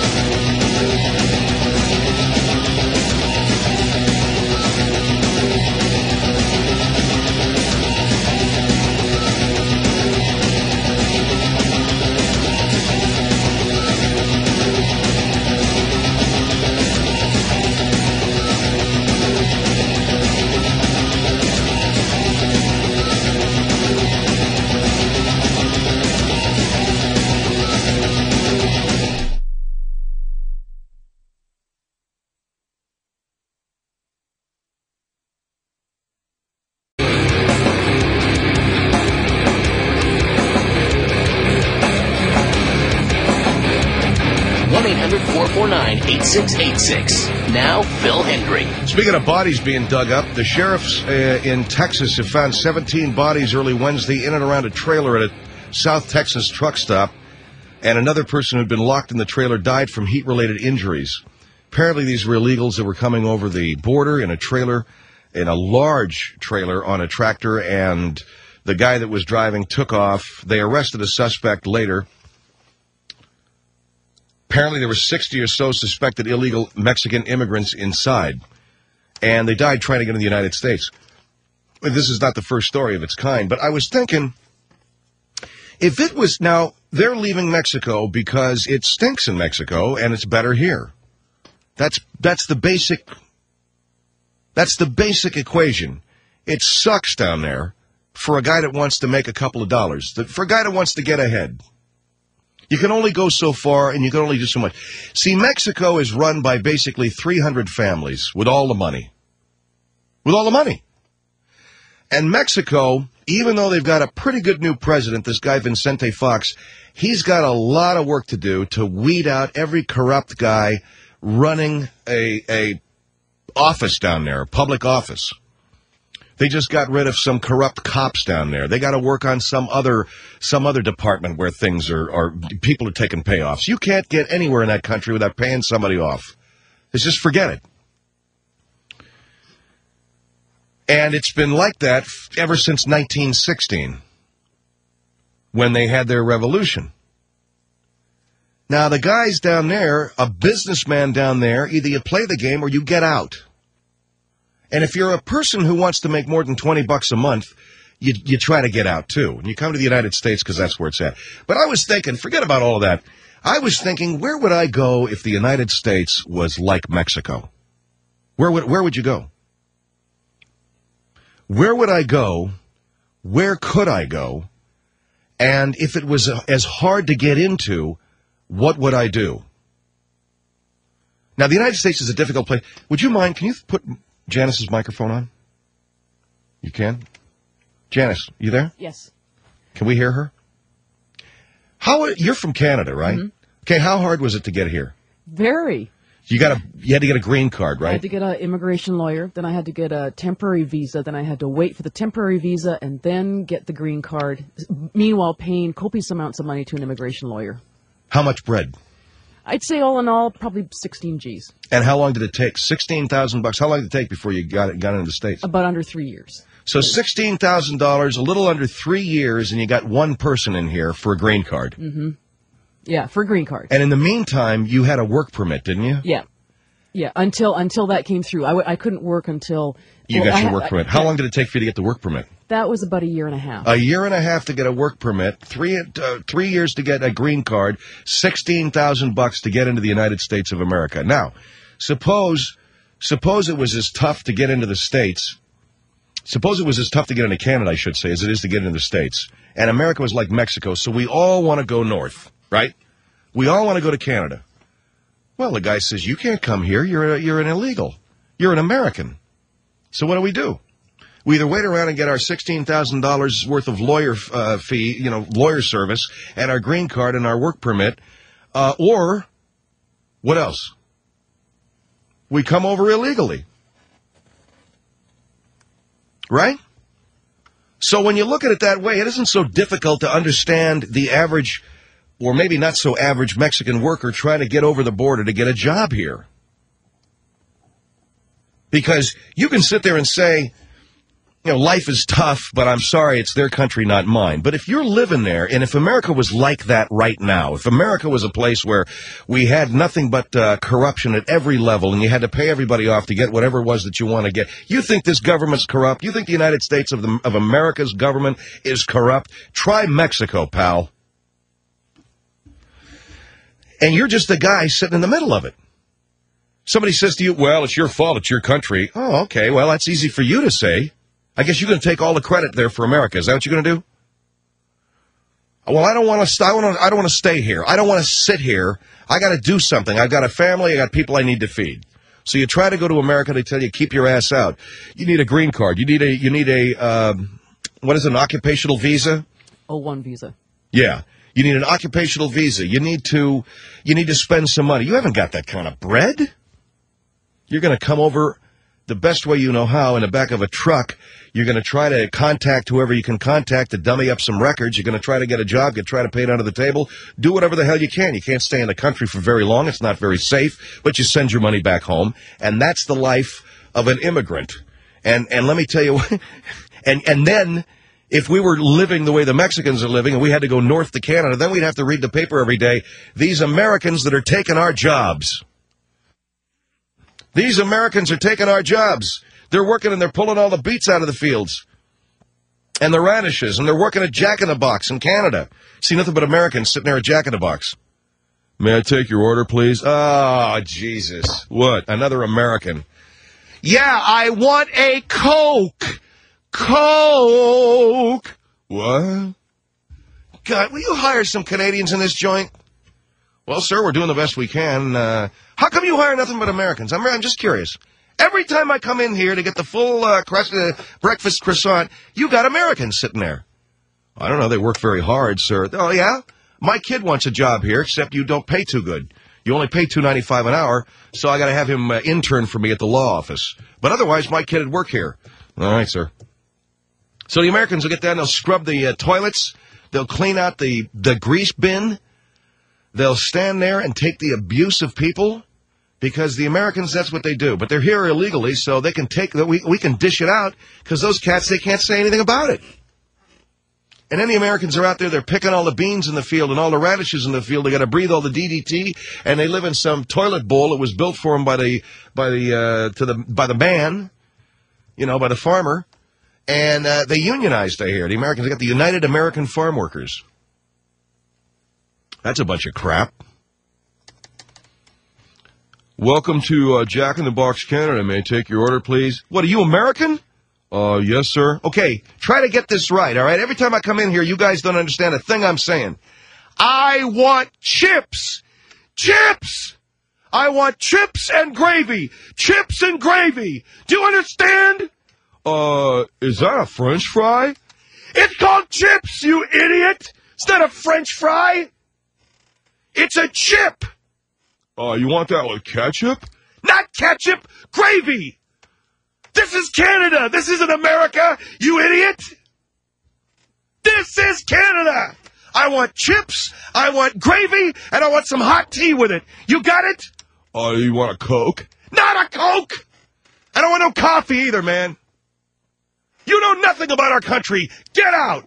1-800-449-8686. Now, Phil Hendry. Speaking of bodies being dug up, the sheriffs in Texas have found 17 bodies early Wednesday in and around a trailer at a South Texas truck stop, and another person who had been locked in the trailer died from heat-related injuries. Apparently, these were illegals that were coming over the border in a trailer, in a large trailer on a tractor, and the guy that was driving took off. They arrested a suspect later. Apparently, there were 60 or so suspected illegal Mexican immigrants inside, and they died trying to get in the United States. This is not the first story of its kind, but I was thinking, if it was, now, they're leaving Mexico because it stinks in Mexico and it's better here. That's the basic equation. It sucks down there for a guy that wants to make a couple of dollars, for a guy that wants to get ahead. You can only go so far, and you can only do so much. See, Mexico is run by basically 300 families with all the money. With all the money. And Mexico, even though they've got a pretty good new president, this guy Vicente Fox, he's got a lot of work to do to weed out every corrupt guy running a office down there, a public office. They just got rid of some corrupt cops down there. They got to work on some other department where things are people are taking payoffs. You can't get anywhere in that country without paying somebody off. Just forget it. And it's been like that ever since 1916, when they had their revolution. Now, the guys down there, a businessman down there, either you play the game or you get out. And if you're a person who wants to make more than $20 a month, you try to get out, too. And you come to the United States because that's where it's at. But I was thinking, forget about all of that. I was thinking, where would I go if the United States was like Mexico? Where would you go? Where would I go? Where could I go? And if it was as hard to get into, what would I do? Now, the United States is a difficult place. Would you mind, can you put Janice's microphone on? You can? Janice, you there? Yes. Can we hear her? You're from Canada, right? Mm-hmm. Okay, how hard was it to get here? Very. You had to get a green card, right? I had to get an immigration lawyer, then I had to get a temporary visa, then I had to wait for the temporary visa and then get the green card, meanwhile paying copious amounts of money to an immigration lawyer. How much bread? I'd say all in all, probably 16 G's. And how long did it take? $16,000. How long did it take before you got into the States? About under 3 years. So $16,000, a little under 3 years, and you got one person in here for a green card. Mm-hmm. Yeah, for a green card. And in the meantime, you had a work permit, didn't you? Yeah. Yeah, until that came through. I couldn't work until... You got your work permit. How long did it take for you to get the work permit? That was about a year and a half. A year and a half to get a work permit, 3 years to get a green card, $16,000 to get into the United States of America. Now, suppose it was as tough to get into the States. Suppose it was as tough to get into Canada, I should say, as it is to get into the States. And America was like Mexico, so we all want to go north, right? We all want to go to Canada. Well, the guy says, you can't come here. You're an illegal. You're an American. So what do? We either wait around and get our $16,000 worth of lawyer fee, lawyer service, and our green card and our work permit, or what else? We come over illegally. Right? So when you look at it that way, it isn't so difficult to understand the average, or maybe not so average, Mexican worker trying to get over the border to get a job here. Because you can sit there and say, life is tough, but I'm sorry, it's their country, not mine. But if you're living there, and if America was like that right now, if America was a place where we had nothing but corruption at every level, and you had to pay everybody off to get whatever it was that you want to get, you think this government's corrupt? You think the United States of America's government is corrupt? Try Mexico, pal. And you're just the guy sitting in the middle of it. Somebody says to you, well, it's your fault, it's your country. Oh, okay, well, that's easy for you to say. I guess you're going to take all the credit there for America. Is that what you're going to do? Well, I don't want to stay here. I don't want to sit here. I got to do something. I've got a family. I got people I need to feed. So you try to go to America. They tell you, keep your ass out. You need a green card. You need a what is it, an occupational visa? O1 visa. Yeah. You need an occupational visa. You need to spend some money. You haven't got that kind of bread. You're going to come over the best way you know how in the back of a truck. You're going to try to contact whoever you can contact to dummy up some records. You're going to try to get a job, try to pay it under the table. Do whatever the hell you can. You can't stay in the country for very long. It's not very safe, but you send your money back home. And that's the life of an immigrant. And let me tell you, and then if we were living the way the Mexicans are living and we had to go north to Canada, then we'd have to read the paper every day. These Americans that are taking our jobs. These Americans are taking our jobs. They're working and they're pulling all the beets out of the fields and the radishes, and they're working at Jack in the Box in Canada. See nothing but Americans sitting there at Jack in the Box. May I take your order, please? Oh, Jesus. What? Another American. Yeah, I want a Coke. Coke. What? God, will you hire some Canadians in this joint? Well, sir, we're doing the best we can. How come you hire nothing but Americans? I'm just curious. Every time I come in here to get the full breakfast croissant, you got Americans sitting there. I don't know. They work very hard, sir. Oh, yeah? My kid wants a job here, except you don't pay too good. You only pay $2.95 an hour, so I got to have him intern for me at the law office. But otherwise, my kid would work here. All right, sir. So the Americans will get down, they'll scrub the toilets, they'll clean out the grease bin, they'll stand there and take the abuse of people, because the Americans, that's what they do. But they're here illegally, so they can take we can dish it out, because those cats, they can't say anything about it. And then the Americans are out there, they're picking all the beans in the field and all the radishes in the field. They got to breathe all the DDT, and they live in some toilet bowl that was built for them by the man, by the farmer. And they unionized, I hear. The Americans, they got the United American Farm Workers. That's a bunch of crap. Welcome to Jack in the Box, Canada. May I take your order, please? What, are you American? Yes, sir. Okay, try to get this right, all right? Every time I come in here, you guys don't understand a thing I'm saying. I want chips. Chips! I want chips and gravy. Chips and gravy. Do you understand? Is that a French fry? It's called chips, you idiot! It's not a French fry. It's a chip. You want that with ketchup? Not ketchup, gravy. This is Canada. This isn't America, you idiot. This is Canada. I want chips, I want gravy, and I want some hot tea with it. You got it? Oh, you want a Coke? Not a Coke! I don't want no coffee either, man. You know nothing about our country. Get out!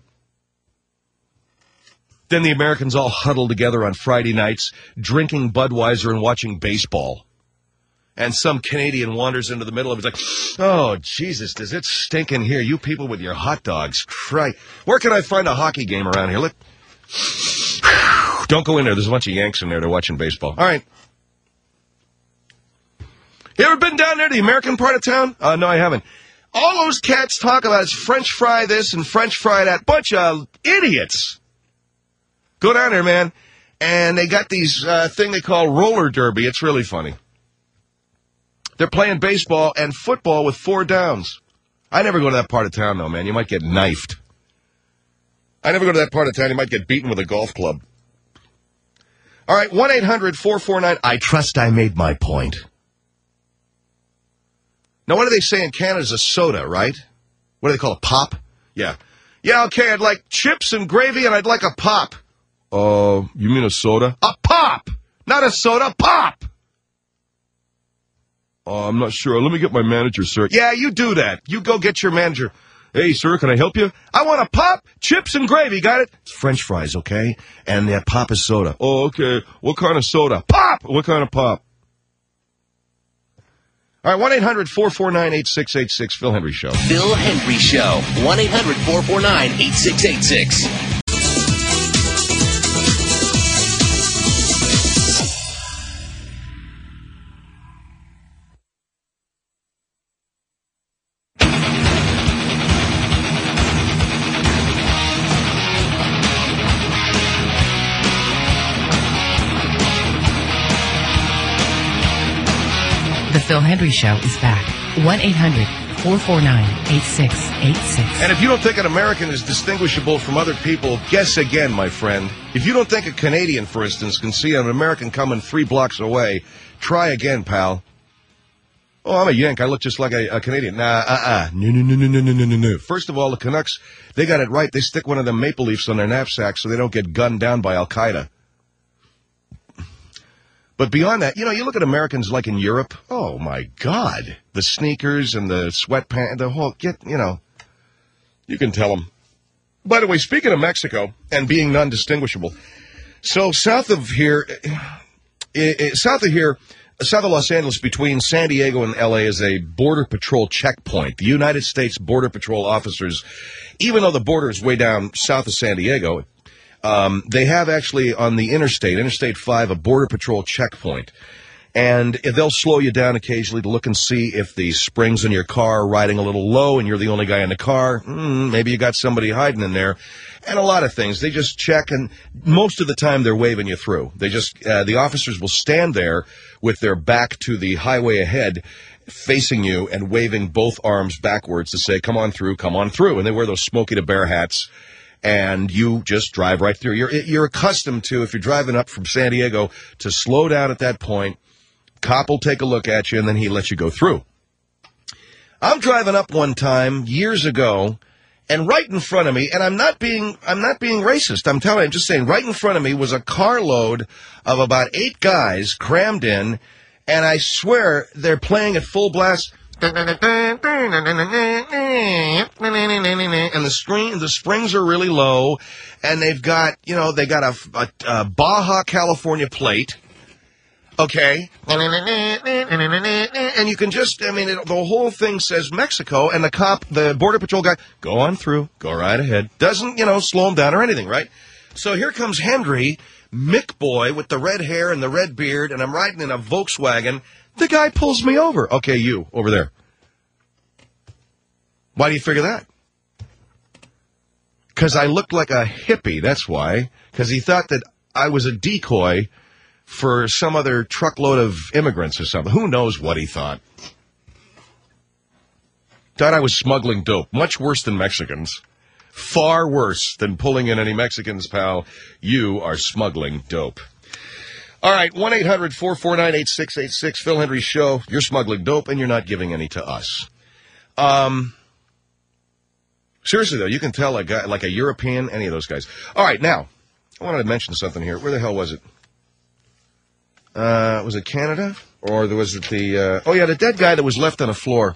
Then the Americans all huddle together on Friday nights, drinking Budweiser and watching baseball. And some Canadian wanders into the middle of it like, oh, Jesus, does it stink in here? You people with your hot dogs. Where can I find a hockey game around here? Look. Don't go in there. There's a bunch of Yanks in there. They're watching baseball. All right. You ever been down there to the American part of town? No, I haven't. All those cats talk about is French fry this and French fry that. Bunch of idiots. Go down there, man. And they got these thing they call roller derby. It's really funny. They're playing baseball and football with 4 downs. I never go to that part of town, though, man. You might get knifed. I never go to that part of town. You might get beaten with a golf club. All right, 1-800-449. I trust I made my point. Now, what do they say in Canada is a soda, right? What do they call a pop? Yeah. Yeah, okay, I'd like chips and gravy, and I'd like a pop. You mean a soda? A pop! Not a soda, pop! I'm not sure. Let me get my manager, sir. Yeah, you do that. You go get your manager. Hey, sir, can I help you? I want a pop, chips, and gravy. Got it? It's French fries, okay? And that pop is soda. Oh, okay. What kind of soda? Pop! What kind of pop? All right, 1-800-449-8686, Phil Hendry Show. Phil Hendry Show, 1-800-449-8686. The Phil Hendry Show is back. 1-800-449-8686. And if you don't think an American is distinguishable from other people, guess again, my friend. If you don't think a Canadian, for instance, can see an American coming 3 blocks away, try again, pal. Oh, I'm a Yank. I look just like a Canadian. Nah, No. First of all, the Canucks, they got it right. They stick one of them maple leafs on their knapsack so they don't get gunned down by Al-Qaeda. But beyond that, you know, you look at Americans like in Europe. Oh, my God. The sneakers and the sweatpants, the whole, you can tell them. By the way, speaking of Mexico and being non-distinguishable, so south of Los Angeles, between San Diego and L.A. is a Border Patrol checkpoint. The United States Border Patrol officers, even though the border is way down south of San Diego, they have actually on the Interstate 5, a Border Patrol checkpoint. And they'll slow you down occasionally to look and see if the springs in your car are riding a little low and you're the only guy in the car. Maybe you got somebody hiding in there. And a lot of things. They just check, and most of the time they're waving you through. They just, the officers will stand there with their back to the highway ahead, facing you and waving both arms backwards to say, come on through, come on through. And they wear those Smokey the Bear hats. And you just drive right through. You're accustomed to, if you're driving up from San Diego, to slow down at that point. Cop will take a look at you, and then he lets you go through. I'm driving up one time years ago, and right in front of me, and I'm not being racist. I'm just saying, right in front of me was a carload of about 8 guys crammed in, and I swear they're playing at full blast. And the springs are really low, and they've got, they got a Baja California plate, okay, and you can just, the whole thing says Mexico, and the Border Patrol guy, go on through, go right ahead, doesn't, slow him down or anything, right? So here comes Hendry, Mick boy with the red hair and the red beard, and I'm riding in a Volkswagen. The guy pulls me over. Okay, you, over there. Why do you figure that? Because I looked like a hippie, that's why. Because he thought that I was a decoy for some other truckload of immigrants or something. Who knows what he thought? Thought I was smuggling dope. Much worse than Mexicans. Far worse than pulling in any Mexicans, pal. You are smuggling dope. All right, 1-800-449-8686, Phil Hendry Show. You're smuggling dope, and you're not giving any to us. Seriously, though, you can tell a guy, like a European, any of those guys. All right, now, I wanted to mention something here. Where the hell was it? Was it Canada? Or was it the... the dead guy that was left on the floor.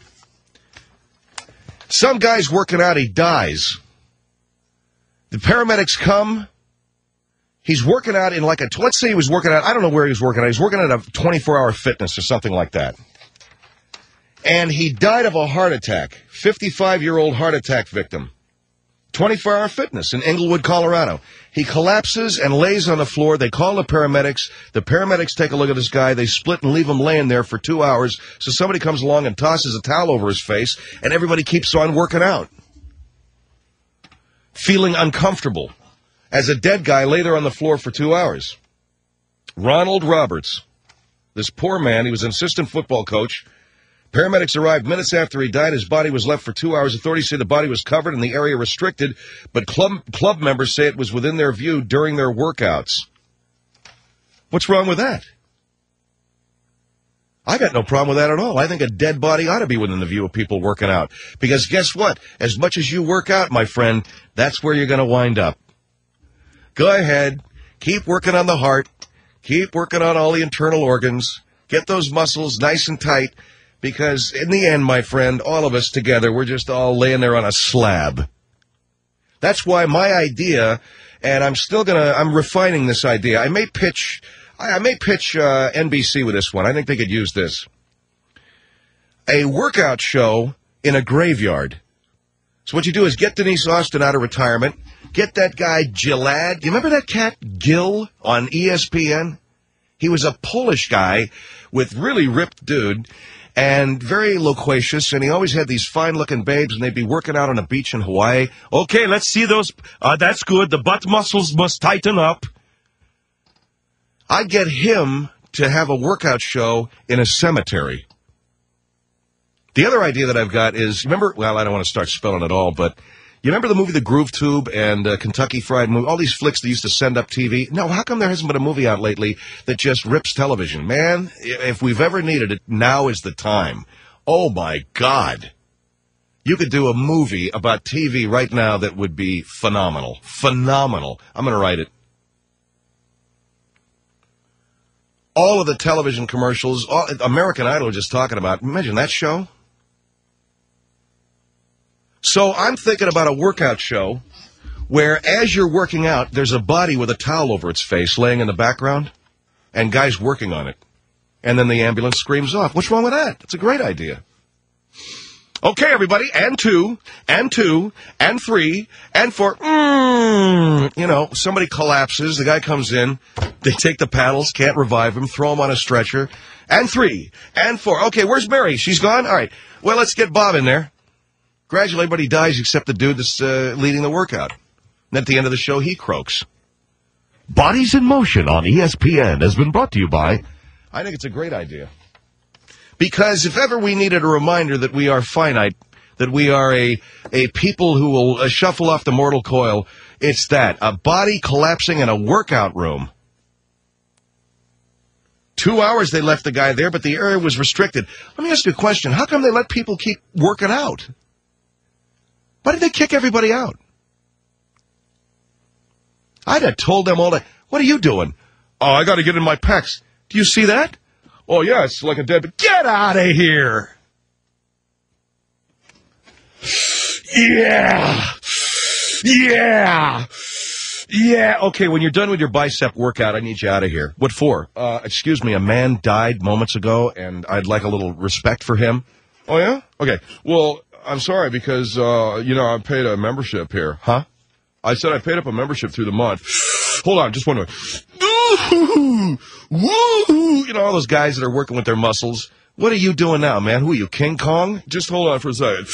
Some guy's working out, he dies. The paramedics come. He's working out in like a... Let's say he was working out... I don't know where he was working out. He's working at a 24-hour fitness or something like that. And he died of a heart attack. 55-year-old heart attack victim. 24-hour fitness in Englewood, Colorado. He collapses and lays on the floor. They call the paramedics. The paramedics take a look at this guy. They split and leave him laying there for 2 hours. So somebody comes along and tosses a towel over his face, and everybody keeps on working out. Feeling uncomfortable as a dead guy lay there on the floor for 2 hours. Ronald Roberts. This poor man, he was an assistant football coach. Paramedics arrived minutes after he died. His body was left for 2 hours. Authorities say the body was covered and the area restricted, but club members say it was within their view during their workouts. What's wrong with that? I got no problem with that at all. I think a dead body ought to be within the view of people working out. Because guess what? As much as you work out, my friend, that's where you're going to wind up. Go ahead. Keep working on the heart. Keep working on all the internal organs. Get those muscles nice and tight. Because in the end, my friend, all of us together, we're just all laying there on a slab. That's why my idea, and I'm refining this idea. I may pitch NBC with this one. I think they could use this. A workout show in a graveyard. So what you do is get Denise Austin out of retirement. Get that guy Gilad. You remember that cat Gil on ESPN? He was a Polish guy with really ripped dude. And very loquacious, and he always had these fine-looking babes, and they'd be working out on a beach in Hawaii. Okay, let's see those. That's good. The butt muscles must tighten up. I'd get him to have a workout show in a cemetery. The other idea that I've got is, I don't want to start spelling it all, but you remember the movie The Groove Tube and Kentucky Fried Movie? All these flicks that used to send up TV. No, how come there hasn't been a movie out lately that just rips television? Man, if we've ever needed it, now is the time. Oh, my God. You could do a movie about TV right now that would be phenomenal. Phenomenal. I'm going to write it. All of the television commercials, American Idol just talking about. Imagine that show. So I'm thinking about a workout show where as you're working out, there's a body with a towel over its face laying in the background, and guys working on it. And then the ambulance screams off. What's wrong with that? It's a great idea. Okay, everybody, and 2, and 2, and 3, and 4. Somebody collapses. The guy comes in. They take the paddles, can't revive him, throw him on a stretcher. And 3, and 4. Okay, where's Mary? She's gone? All right. Well, let's get Bob in there. Gradually, everybody dies except the dude that's leading the workout. And at the end of the show, he croaks. Bodies in Motion on ESPN has been brought to you by... I think it's a great idea. Because if ever we needed a reminder that we are finite, that we are a people who will shuffle off the mortal coil, it's that. A body collapsing in a workout room. 2 hours they left the guy there, but the area was restricted. Let me ask you a question. How come they let people keep working out? Why did they kick everybody out? I'd have told them all that. What are you doing? Oh, I got to get in my pecs. Do you see that? Oh, yeah, it's like a dead... Get out of here! Yeah! Yeah! Yeah! Okay, when you're done with your bicep workout, I need you out of here. What for? Excuse me, a man died moments ago, and I'd like a little respect for him. Oh, yeah? Okay, well... I'm sorry, because, I paid a membership here. Huh? I said I paid up a membership through the month. Hold on, just one minute. Woo! All those guys that are working with their muscles. What are you doing now, man? Who are you, King Kong? Just hold on for a second.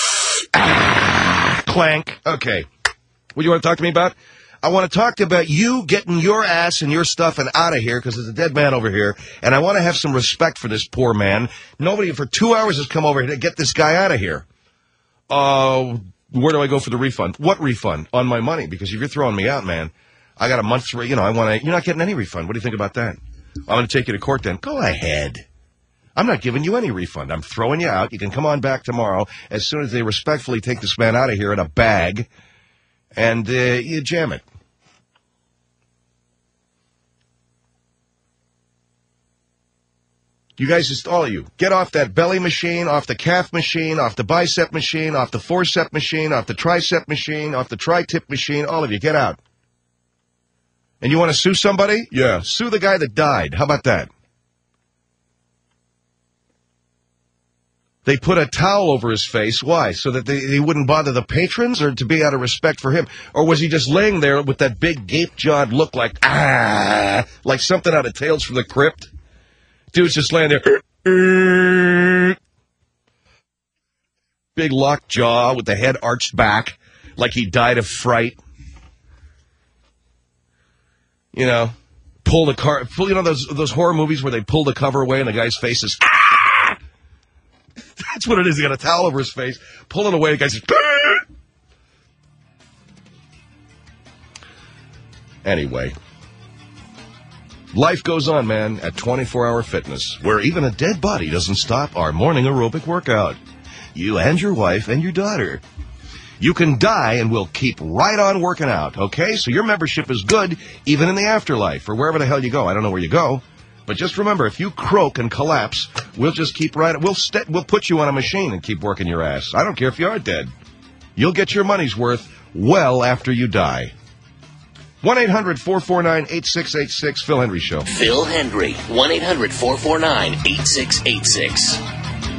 Clank. Okay. What do you want to talk to me about? I want to talk about you getting your ass and your stuff and out of here because there's a dead man over here, and I want to have some respect for this poor man. Nobody for 2 hours has come over here to get this guy out of here. Where do I go for the refund? What refund? On my money, because if you're throwing me out, man, I got a month's, you're not getting any refund. What do you think about that? I'm going to take you to court then. Go ahead. I'm not giving you any refund. I'm throwing you out. You can come on back tomorrow as soon as they respectfully take this man out of here in a bag, and you jam it. You guys, just all of you, get off that belly machine, off the calf machine, off the bicep machine, off the forcep machine, off the tricep machine, off the tri-tip machine. All of you, get out. And you want to sue somebody? Yeah, sue the guy that died. How about that? They put a towel over his face. Why? So that he wouldn't bother the patrons, or to be out of respect for him? Or was he just laying there with that big gape-jawed look like something out of Tales from the Crypt? Dude's just laying there. Big locked jaw with the head arched back like he died of fright. You know, those horror movies where they pull the cover away and the guy's face is, That's what it is. He got a towel over his face, pulling away, the guy's just, Anyway. Life goes on, man, at 24-Hour Fitness, where even a dead body doesn't stop our morning aerobic workout. You and your wife and your daughter. You can die and we'll keep right on working out, okay? So your membership is good even in the afterlife or wherever the hell you go. I don't know where you go. But just remember, if you croak and collapse, we'll just keep right. We'll put you on a machine and keep working your ass. I don't care if you are dead. You'll get your money's worth well after you die. 1-800-449-8686, Phil Hendry Show. Phil Hendry, 1-800-449-8686.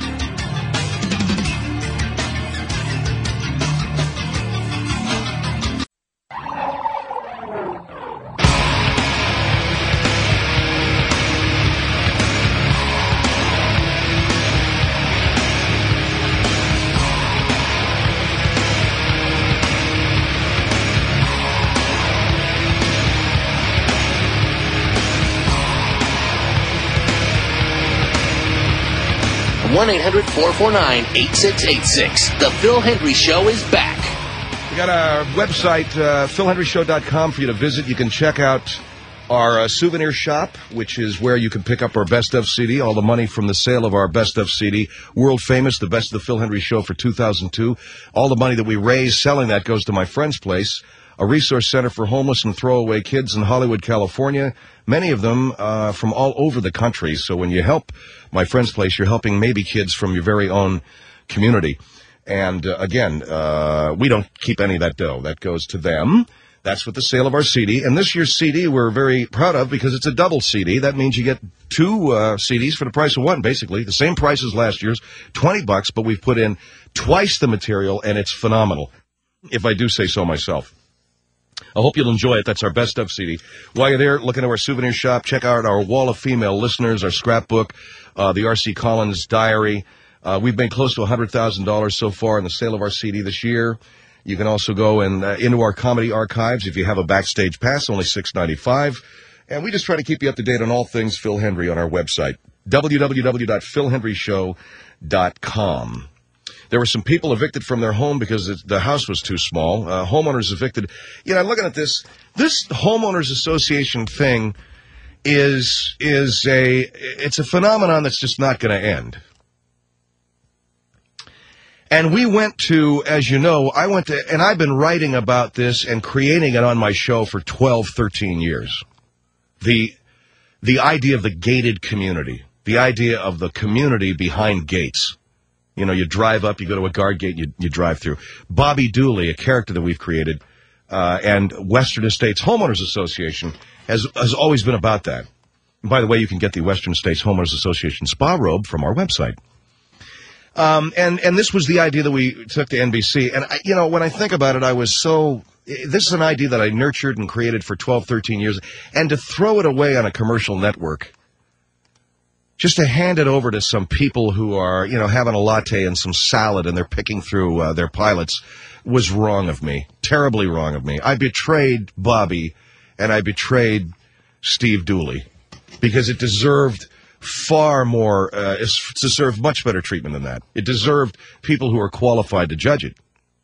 1-800-449-8686. The Phil Hendry Show is back. We got a website, philhendryshow.com, for you to visit. You can check out our souvenir shop, which is where you can pick up our Best Of CD. All the money from the sale of our Best Of CD, world famous, the Best of the Phil Hendry Show for 2002. All the money that we raise selling that goes to my friend's place, a resource center for homeless and throwaway kids in Hollywood, California, many of them from all over the country. So when you help my friend's place, you're helping maybe kids from your very own community. And again, we don't keep any of that dough. That goes to them. That's with the sale of our CD. And this year's CD we're very proud of because it's a double CD. That means you get two CDs for the price of one, basically. The same price as last year's, $20, but we've put in twice the material, and it's phenomenal, if I do say so myself. I hope you'll enjoy it. That's our Best Of CD. While you're there, look into our souvenir shop. Check out our Wall of Female Listeners, our scrapbook, the R.C. Collins Diary. We've made close to $100,000 so far in the sale of our CD this year. You can also go and into our comedy archives if you have a backstage pass, only $6.95. And we just try to keep you up to date on all things Phil Hendry on our website, www.philhendryshow.com. There were some people evicted from their home because the house was too small. Homeowners evicted. You know, looking at this homeowners association thing it's a phenomenon that's just not going to end. And we went to, as you know, and I've been writing about this and creating it on my show for 12, 13 years. The idea of the gated community, the idea of the community behind gates. You know, you drive up, you go to a guard gate, you drive through. Bobby Dooley, a character that we've created, and Western Estates Homeowners Association has always been about that. And by the way, you can get the Western States Homeowners Association spa robe from our website. And this was the idea that we took to NBC. And, when I think about it, this is an idea that I nurtured and created for 12, 13 years. And to throw it away on a commercial network, just to hand it over to some people who are, having a latte and some salad and they're picking through their pilots was wrong of me. Terribly wrong of me. I betrayed Bobby and I betrayed Steve Dooley because it deserved far more, it deserved much better treatment than that. It deserved people who are qualified to judge it.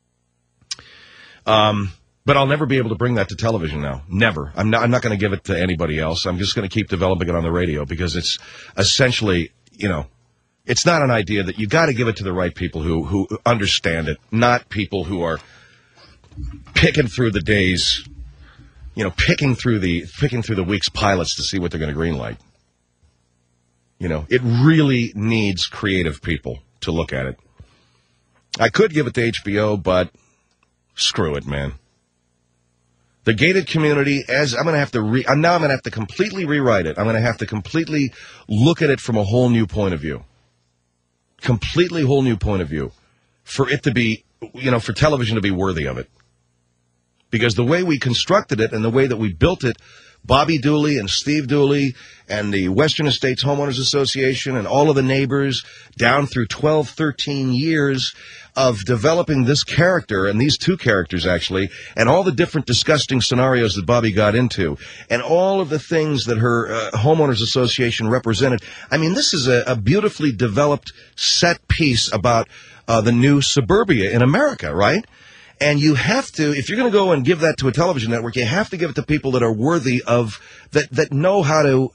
But I'll never be able to bring that to television now. Never. I'm not going to give it to anybody else. I'm just going to keep developing it on the radio because it's essentially, it's not an idea that you got to give it to the right people who understand it, not people who are picking through the days, picking through the week's pilots to see what they're going to greenlight. You know, it really needs creative people to look at it. I could give it to HBO, but screw it, man. The gated community, I'm going to have to completely rewrite it. I'm going to have to completely look at it from a whole new point of view. Completely whole new point of view. For it to be, for television to be worthy of it. Because the way we constructed it and the way that we built it, Bobby Dooley and Steve Dooley and the Western Estates Homeowners Association and all of the neighbors down through 12, 13 years of developing this character, and these two characters actually, and all the different disgusting scenarios that Bobby got into, and all of the things that her Homeowners Association represented. I mean, this is a beautifully developed set piece about the new suburbia in America, right? And you have to, if you're going to go and give that to a television network, you have to give it to people that are worthy of, that know how to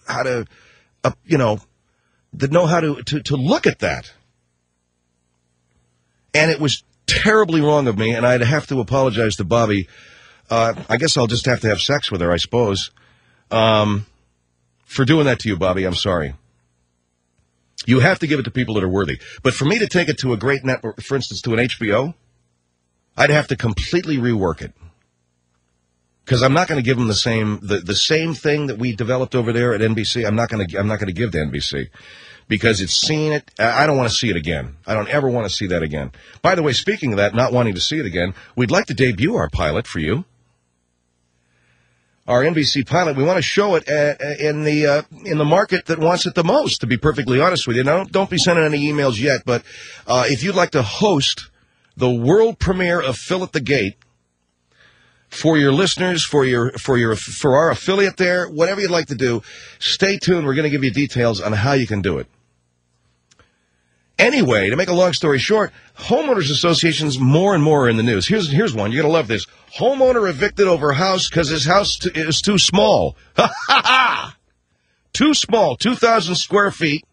look at that. And it was terribly wrong of me, and I'd have to apologize to Bobby. I guess I'll just have to have sex with her, I suppose. For doing that to you, Bobby, I'm sorry. You have to give it to people that are worthy. But for me to take it to a great network, for instance, to an HBO, I'd have to completely rework it. Because I'm not going to give them the same thing that we developed over there at NBC. I'm not going to give to NBC. Because it's seen it. I don't want to see it again. I don't ever want to see that again. By the way, speaking of that, not wanting to see it again, we'd like to debut our pilot for you. Our NBC pilot. We want to show it in the market that wants it the most, to be perfectly honest with you. Now, don't be sending any emails yet, but if you'd like to host the world premiere of Phil at the Gate for your listeners, for our affiliate there, whatever you'd like to do, stay tuned. We're going to give you details on how you can do it. Anyway, to make a long story short, homeowners associations more and more are in the news. Here's one. You're going to love this. Homeowner evicted over house because his house is too small. Ha ha ha! Too small, 2,000 square feet.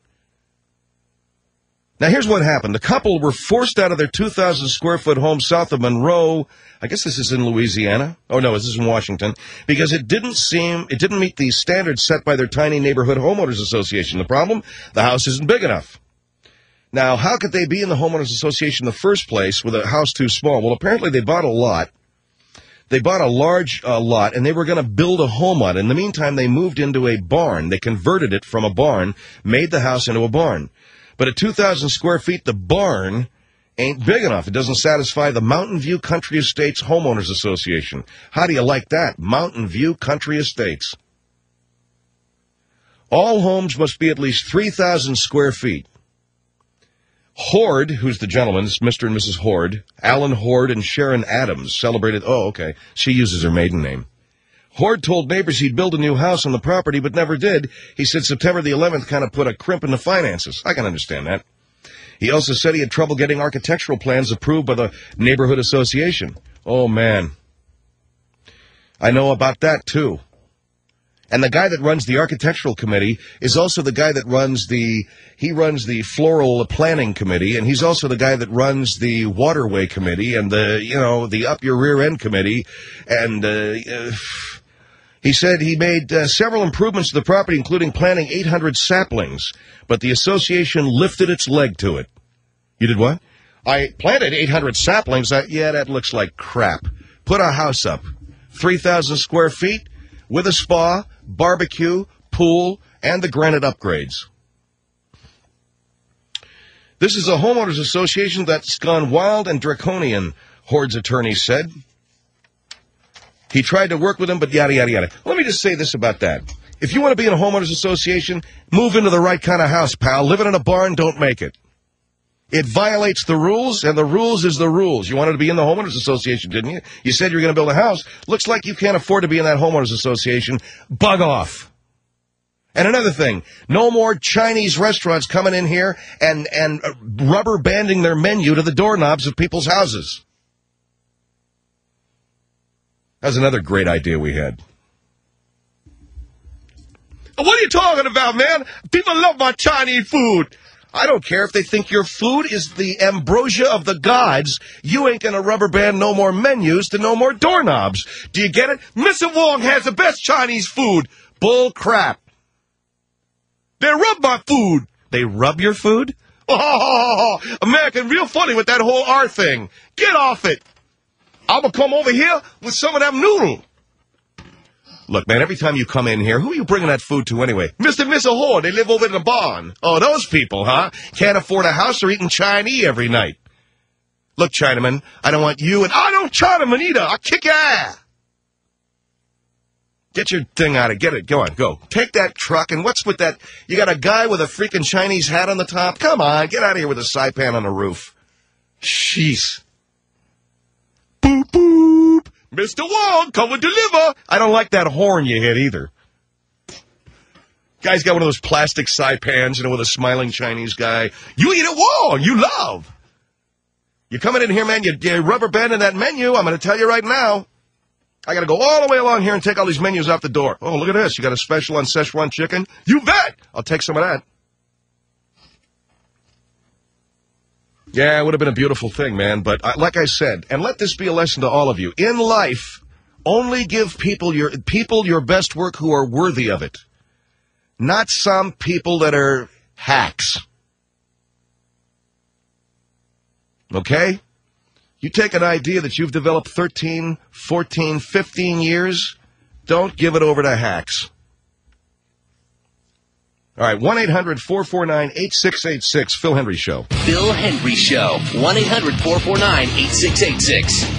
Now, here's what happened. The couple were forced out of their 2,000-square-foot home south of Monroe. I guess this is in Louisiana. Oh, no, this is in Washington. Because it didn't meet the standards set by their tiny neighborhood homeowners association. The problem? The house isn't big enough. Now, how could they be in the homeowners association in the first place with a house too small? Well, apparently they bought a lot. They bought a large lot, and they were going to build a home on it. In the meantime, they moved into a barn. They converted it from a barn, made the house into a barn. But at 2,000 square feet, the barn ain't big enough. It doesn't satisfy the Mountain View Country Estates Homeowners Association. How do you like that? Mountain View Country Estates. All homes must be at least 3,000 square feet. Horde, who's the gentleman, it's Mr. and Mrs. Horde, Alan Horde and Sharon Adams celebrated, she uses her maiden name. Horde told neighbors he'd build a new house on the property, but never did. He said September the 11th kind of put a crimp in the finances. I can understand that. He also said he had trouble getting architectural plans approved by the neighborhood association. Oh, man. I know about that, too. And the guy that runs the architectural committee is also the guy that runs the floral planning committee, and he's also the guy that runs the waterway committee and the up your rear end committee, and he said he made several improvements to the property, including planting 800 saplings, but the association lifted its leg to it. You did what? I planted 800 saplings. Yeah, that looks like crap. Put a house up, 3,000 square feet, with a spa, barbecue, pool, and the granite upgrades. This is a homeowners association that's gone wild and draconian, Horde's attorney said. He tried to work with him, but yada, yada, yada. Let me just say this about that. If you want to be in a homeowners association, move into the right kind of house, pal. Living in a barn, don't make it. It violates the rules, and the rules is the rules. You wanted to be in the homeowners association, didn't you? You said you were going to build a house. Looks like you can't afford to be in that homeowners association. Bug off. And another thing, no more Chinese restaurants coming in here and rubber banding their menu to the doorknobs of people's houses. That was another great idea we had. What are you talking about, man? People love my Chinese food. I don't care if they think your food is the ambrosia of the gods. You ain't going to rubber band no more menus to no more doorknobs. Do you get it? Mr. Wong has the best Chinese food. Bull crap. They rub my food. They rub your food? Oh, American, real funny with that whole R thing. Get off it. I'm going to come over here with some of them noodle. Look, man, every time you come in here, who are you bringing that food to anyway? Mr. and Mrs. Hoare, they live over in the barn. Oh, those people, huh? Can't afford a house or eating Chinese every night. Look, Chinaman, I don't want you, and I don't Chinaman either. I'll kick your ass. Get your thing out of, get it, go on, go. Take that truck, and what's with that? You got a guy with a freaking Chinese hat on the top? Come on, get out of here with a saipan on the roof. Jeez. Boop, boop. Mr. Wong, come and deliver. I don't like that horn you hit either. Guy's got one of those plastic saipans, with a smiling Chinese guy. You eat it Wong, you love. You coming in here, man, you're rubber banding that menu, I'm going to tell you right now. I got to go all the way along here and take all these menus out the door. Oh, look at this. You got a special on Szechuan chicken? You bet. I'll take some of that. Yeah, it would have been a beautiful thing, man. But like I said, and let this be a lesson to all of you. In life, only give people your best work who are worthy of it. Not some people that are hacks. Okay? You take an idea that you've developed 13, 14, 15 years, don't give it over to hacks. All right, 1-800-449-8686, Phil Hendry Show. Phil Hendry Show, 1-800-449-8686.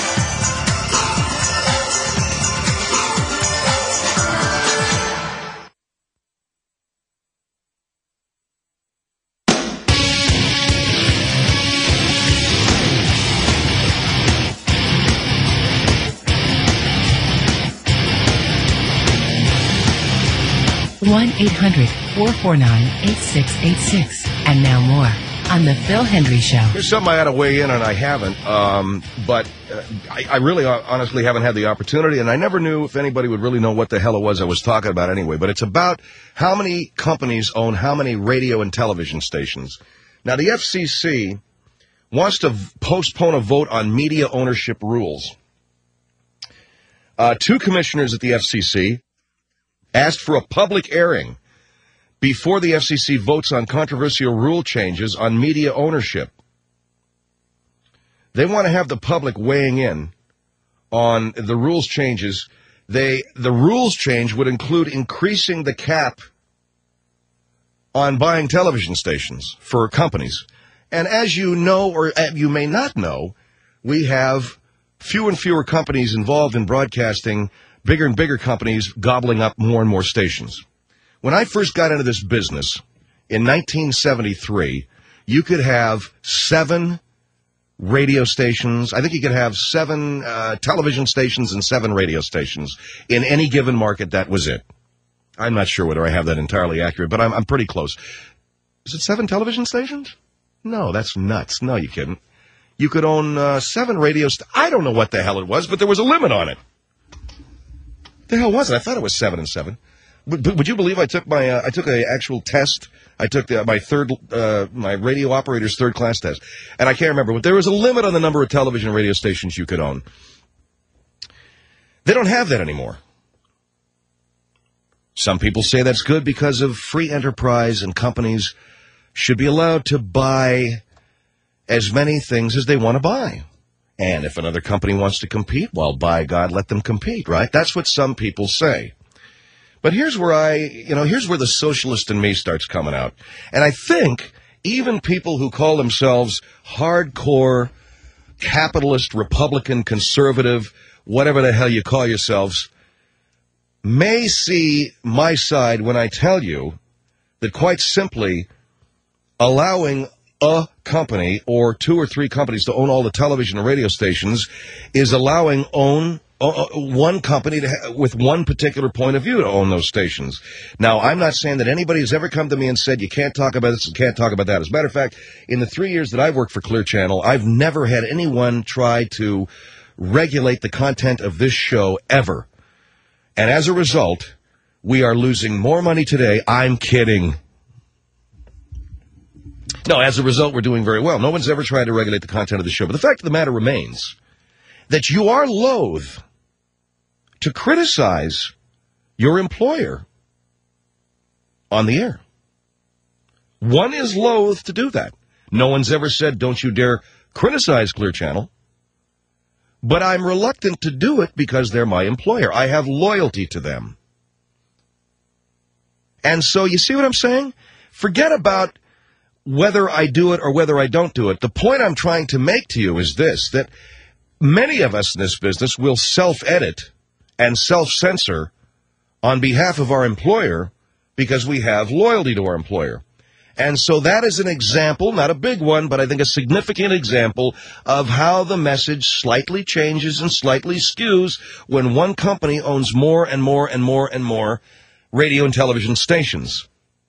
1-800-449-8686. And now more on The Phil Hendry Show. Here's something I had to weigh in on. I haven't, but I really honestly haven't had the opportunity, and I never knew if anybody would really know what the hell it was I was talking about anyway. But it's about how many companies own how many radio and television stations. Now, the FCC wants to postpone a vote on media ownership rules. Two commissioners at the FCC asked for a public airing before the FCC votes on controversial rule changes on media ownership. They want to have the public weighing in on the rules changes. The rules change would include increasing the cap on buying television stations for companies. And as you know, or you may not know, we have fewer and fewer companies involved in broadcasting, bigger and bigger companies gobbling up more and more stations. When I first got into this business in 1973, you could have 7 radio stations. I think you could have 7 television stations and 7 radio stations in any given market. That was it. I'm not sure whether I have that entirely accurate, but I'm pretty close. Is it 7 television stations? No, that's nuts. No, you couldn't. You could own 7 radio I don't know what the hell it was, but there was a limit on it. The hell was it? I thought it was 7 and 7. Would you believe I took my I took an actual test? I took my radio operator's third class test, and I can't remember, but there was a limit on the number of television and radio stations you could own. They don't have that anymore. Some people say that's good because of free enterprise, and companies should be allowed to buy as many things as they want to buy. And if another company wants to compete, well, by God, let them compete, right? That's what some people say. But here's where here's where the socialist in me starts coming out. And I think even people who call themselves hardcore capitalist, Republican, conservative, whatever the hell you call yourselves, may see my side when I tell you that quite simply allowing a company or 2 or 3 companies to own all the television and radio stations is allowing one company with one particular point of view to own those stations. Now, I'm not saying that anybody has ever come to me and said you can't talk about this and can't talk about that. As a matter of fact, in the 3 years that I've worked for Clear Channel, I've never had anyone try to regulate the content of this show ever. And as a result, we are losing more money today. I'm kidding. No, as a result, we're doing very well. No one's ever tried to regulate the content of the show. But the fact of the matter remains that you are loath to criticize your employer on the air. One is loath to do that. No one's ever said, don't you dare criticize Clear Channel. But I'm reluctant to do it because they're my employer. I have loyalty to them. And so, you see what I'm saying? Forget about whether I do it or whether I don't do it. The point I'm trying to make to you is this, that many of us in this business will self-edit and self-censor on behalf of our employer because we have loyalty to our employer. And so that is an example, not a big one, but I think a significant example of how the message slightly changes and slightly skews when one company owns more and more and more and more radio and television stations.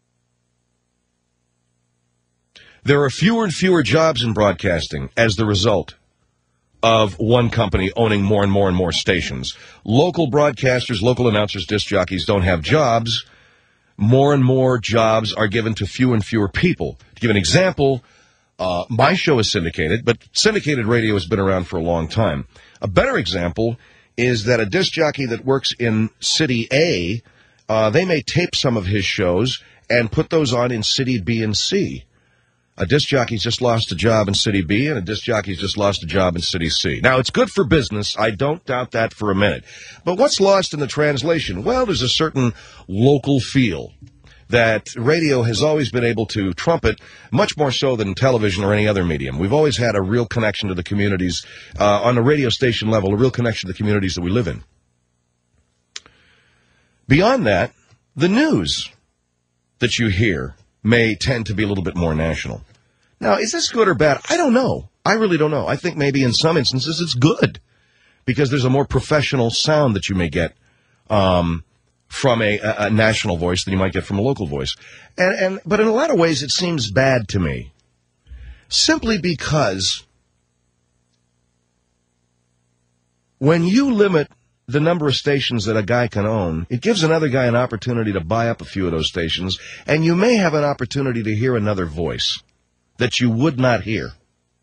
There are fewer and fewer jobs in broadcasting as the result of one company owning more and more and more stations. Local broadcasters, local announcers, disc jockeys don't have jobs. More and more jobs are given to fewer and fewer people. To give an example, my show is syndicated, but syndicated radio has been around for a long time. A better example is that a disc jockey that works in City A, they may tape some of his shows and put those on in City B and C. A disc jockey's just lost a job in City B, and a disc jockey's just lost a job in City C. Now, it's good for business. I don't doubt that for a minute. But what's lost in the translation? Well, there's a certain local feel that radio has always been able to trumpet, much more so than television or any other medium. We've always had a real connection to the communities, on the radio station level, a real connection to the communities that we live in. Beyond that, the news that you hear may tend to be a little bit more national. Now, is this good or bad? I don't know. I really don't know. I think maybe in some instances it's good because there's a more professional sound that you may get from a national voice than you might get from a local voice. But in a lot of ways it seems bad to me simply because when you limit the number of stations that a guy can own, it gives another guy an opportunity to buy up a few of those stations, and you may have an opportunity to hear another voice that you would not hear.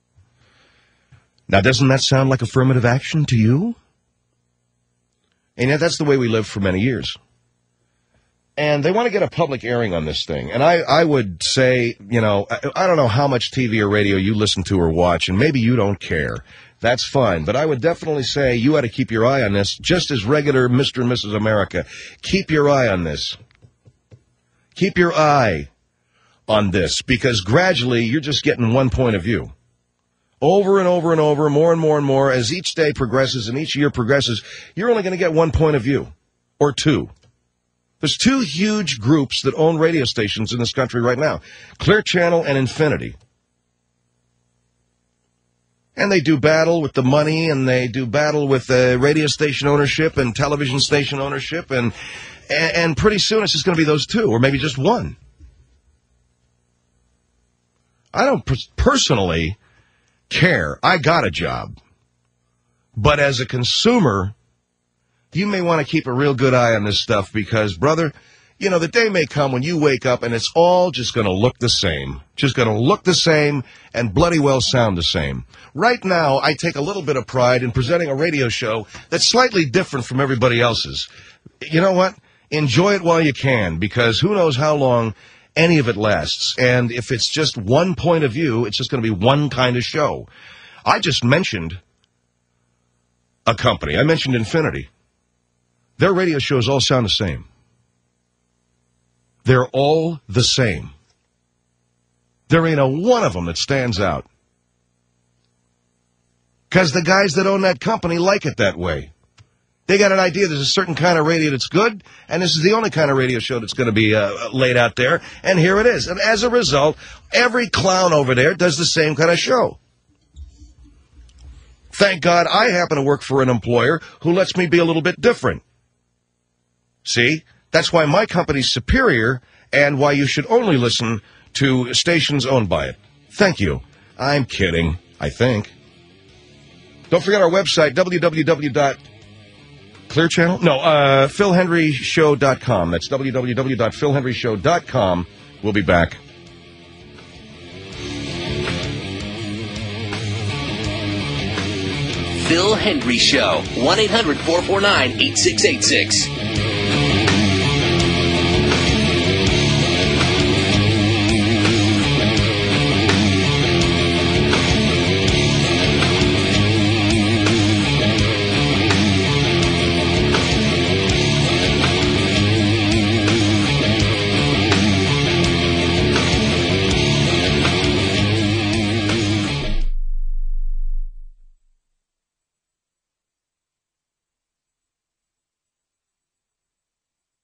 Now, doesn't that sound like affirmative action to you? And yet that's the way we lived for many years. And they want to get a public airing on this thing. And I would say, you know, I don't know how much TV or radio you listen to or watch, and maybe you don't care. That's fine. But I would definitely say you ought to keep your eye on this, just as regular Mr. and Mrs. America. Keep your eye on this. Keep your eye on this, because gradually you're just getting one point of view. Over and over and over, more and more and more, as each day progresses and each year progresses, you're only going to get one point of view, or two. There's two huge groups that own radio stations in this country right now, Clear Channel and Infinity. And they do battle with the money, and they do battle with radio station ownership and television station ownership, and pretty soon it's just going to be those two, or maybe just one. I don't personally care. I got a job. But as a consumer, you may want to keep a real good eye on this stuff because, brother, you know, the day may come when you wake up and it's all just going to look the same. Just going to look the same and bloody well sound the same. Right now, I take a little bit of pride in presenting a radio show that's slightly different from everybody else's. You know what? Enjoy it while you can, because who knows how long any of it lasts. And if it's just one point of view, it's just going to be one kind of show. I just mentioned a company. I mentioned Infinity. Their radio shows all sound the same. They're all the same. There ain't a one of them that stands out. Because the guys that own that company like it that way. They got an idea there's a certain kind of radio that's good, and this is the only kind of radio show that's going to be laid out there, and here it is. And as a result, every clown over there does the same kind of show. Thank God I happen to work for an employer who lets me be a little bit different. See? That's why my company's superior and why you should only listen to stations owned by it. Thank you. I'm kidding, I think. Don't forget our website, www.clearchannel? No, PhilHenryShow.com. That's www.PhilHenryShow.com. We'll be back. Phil Hendry Show, 1-800-449-8686.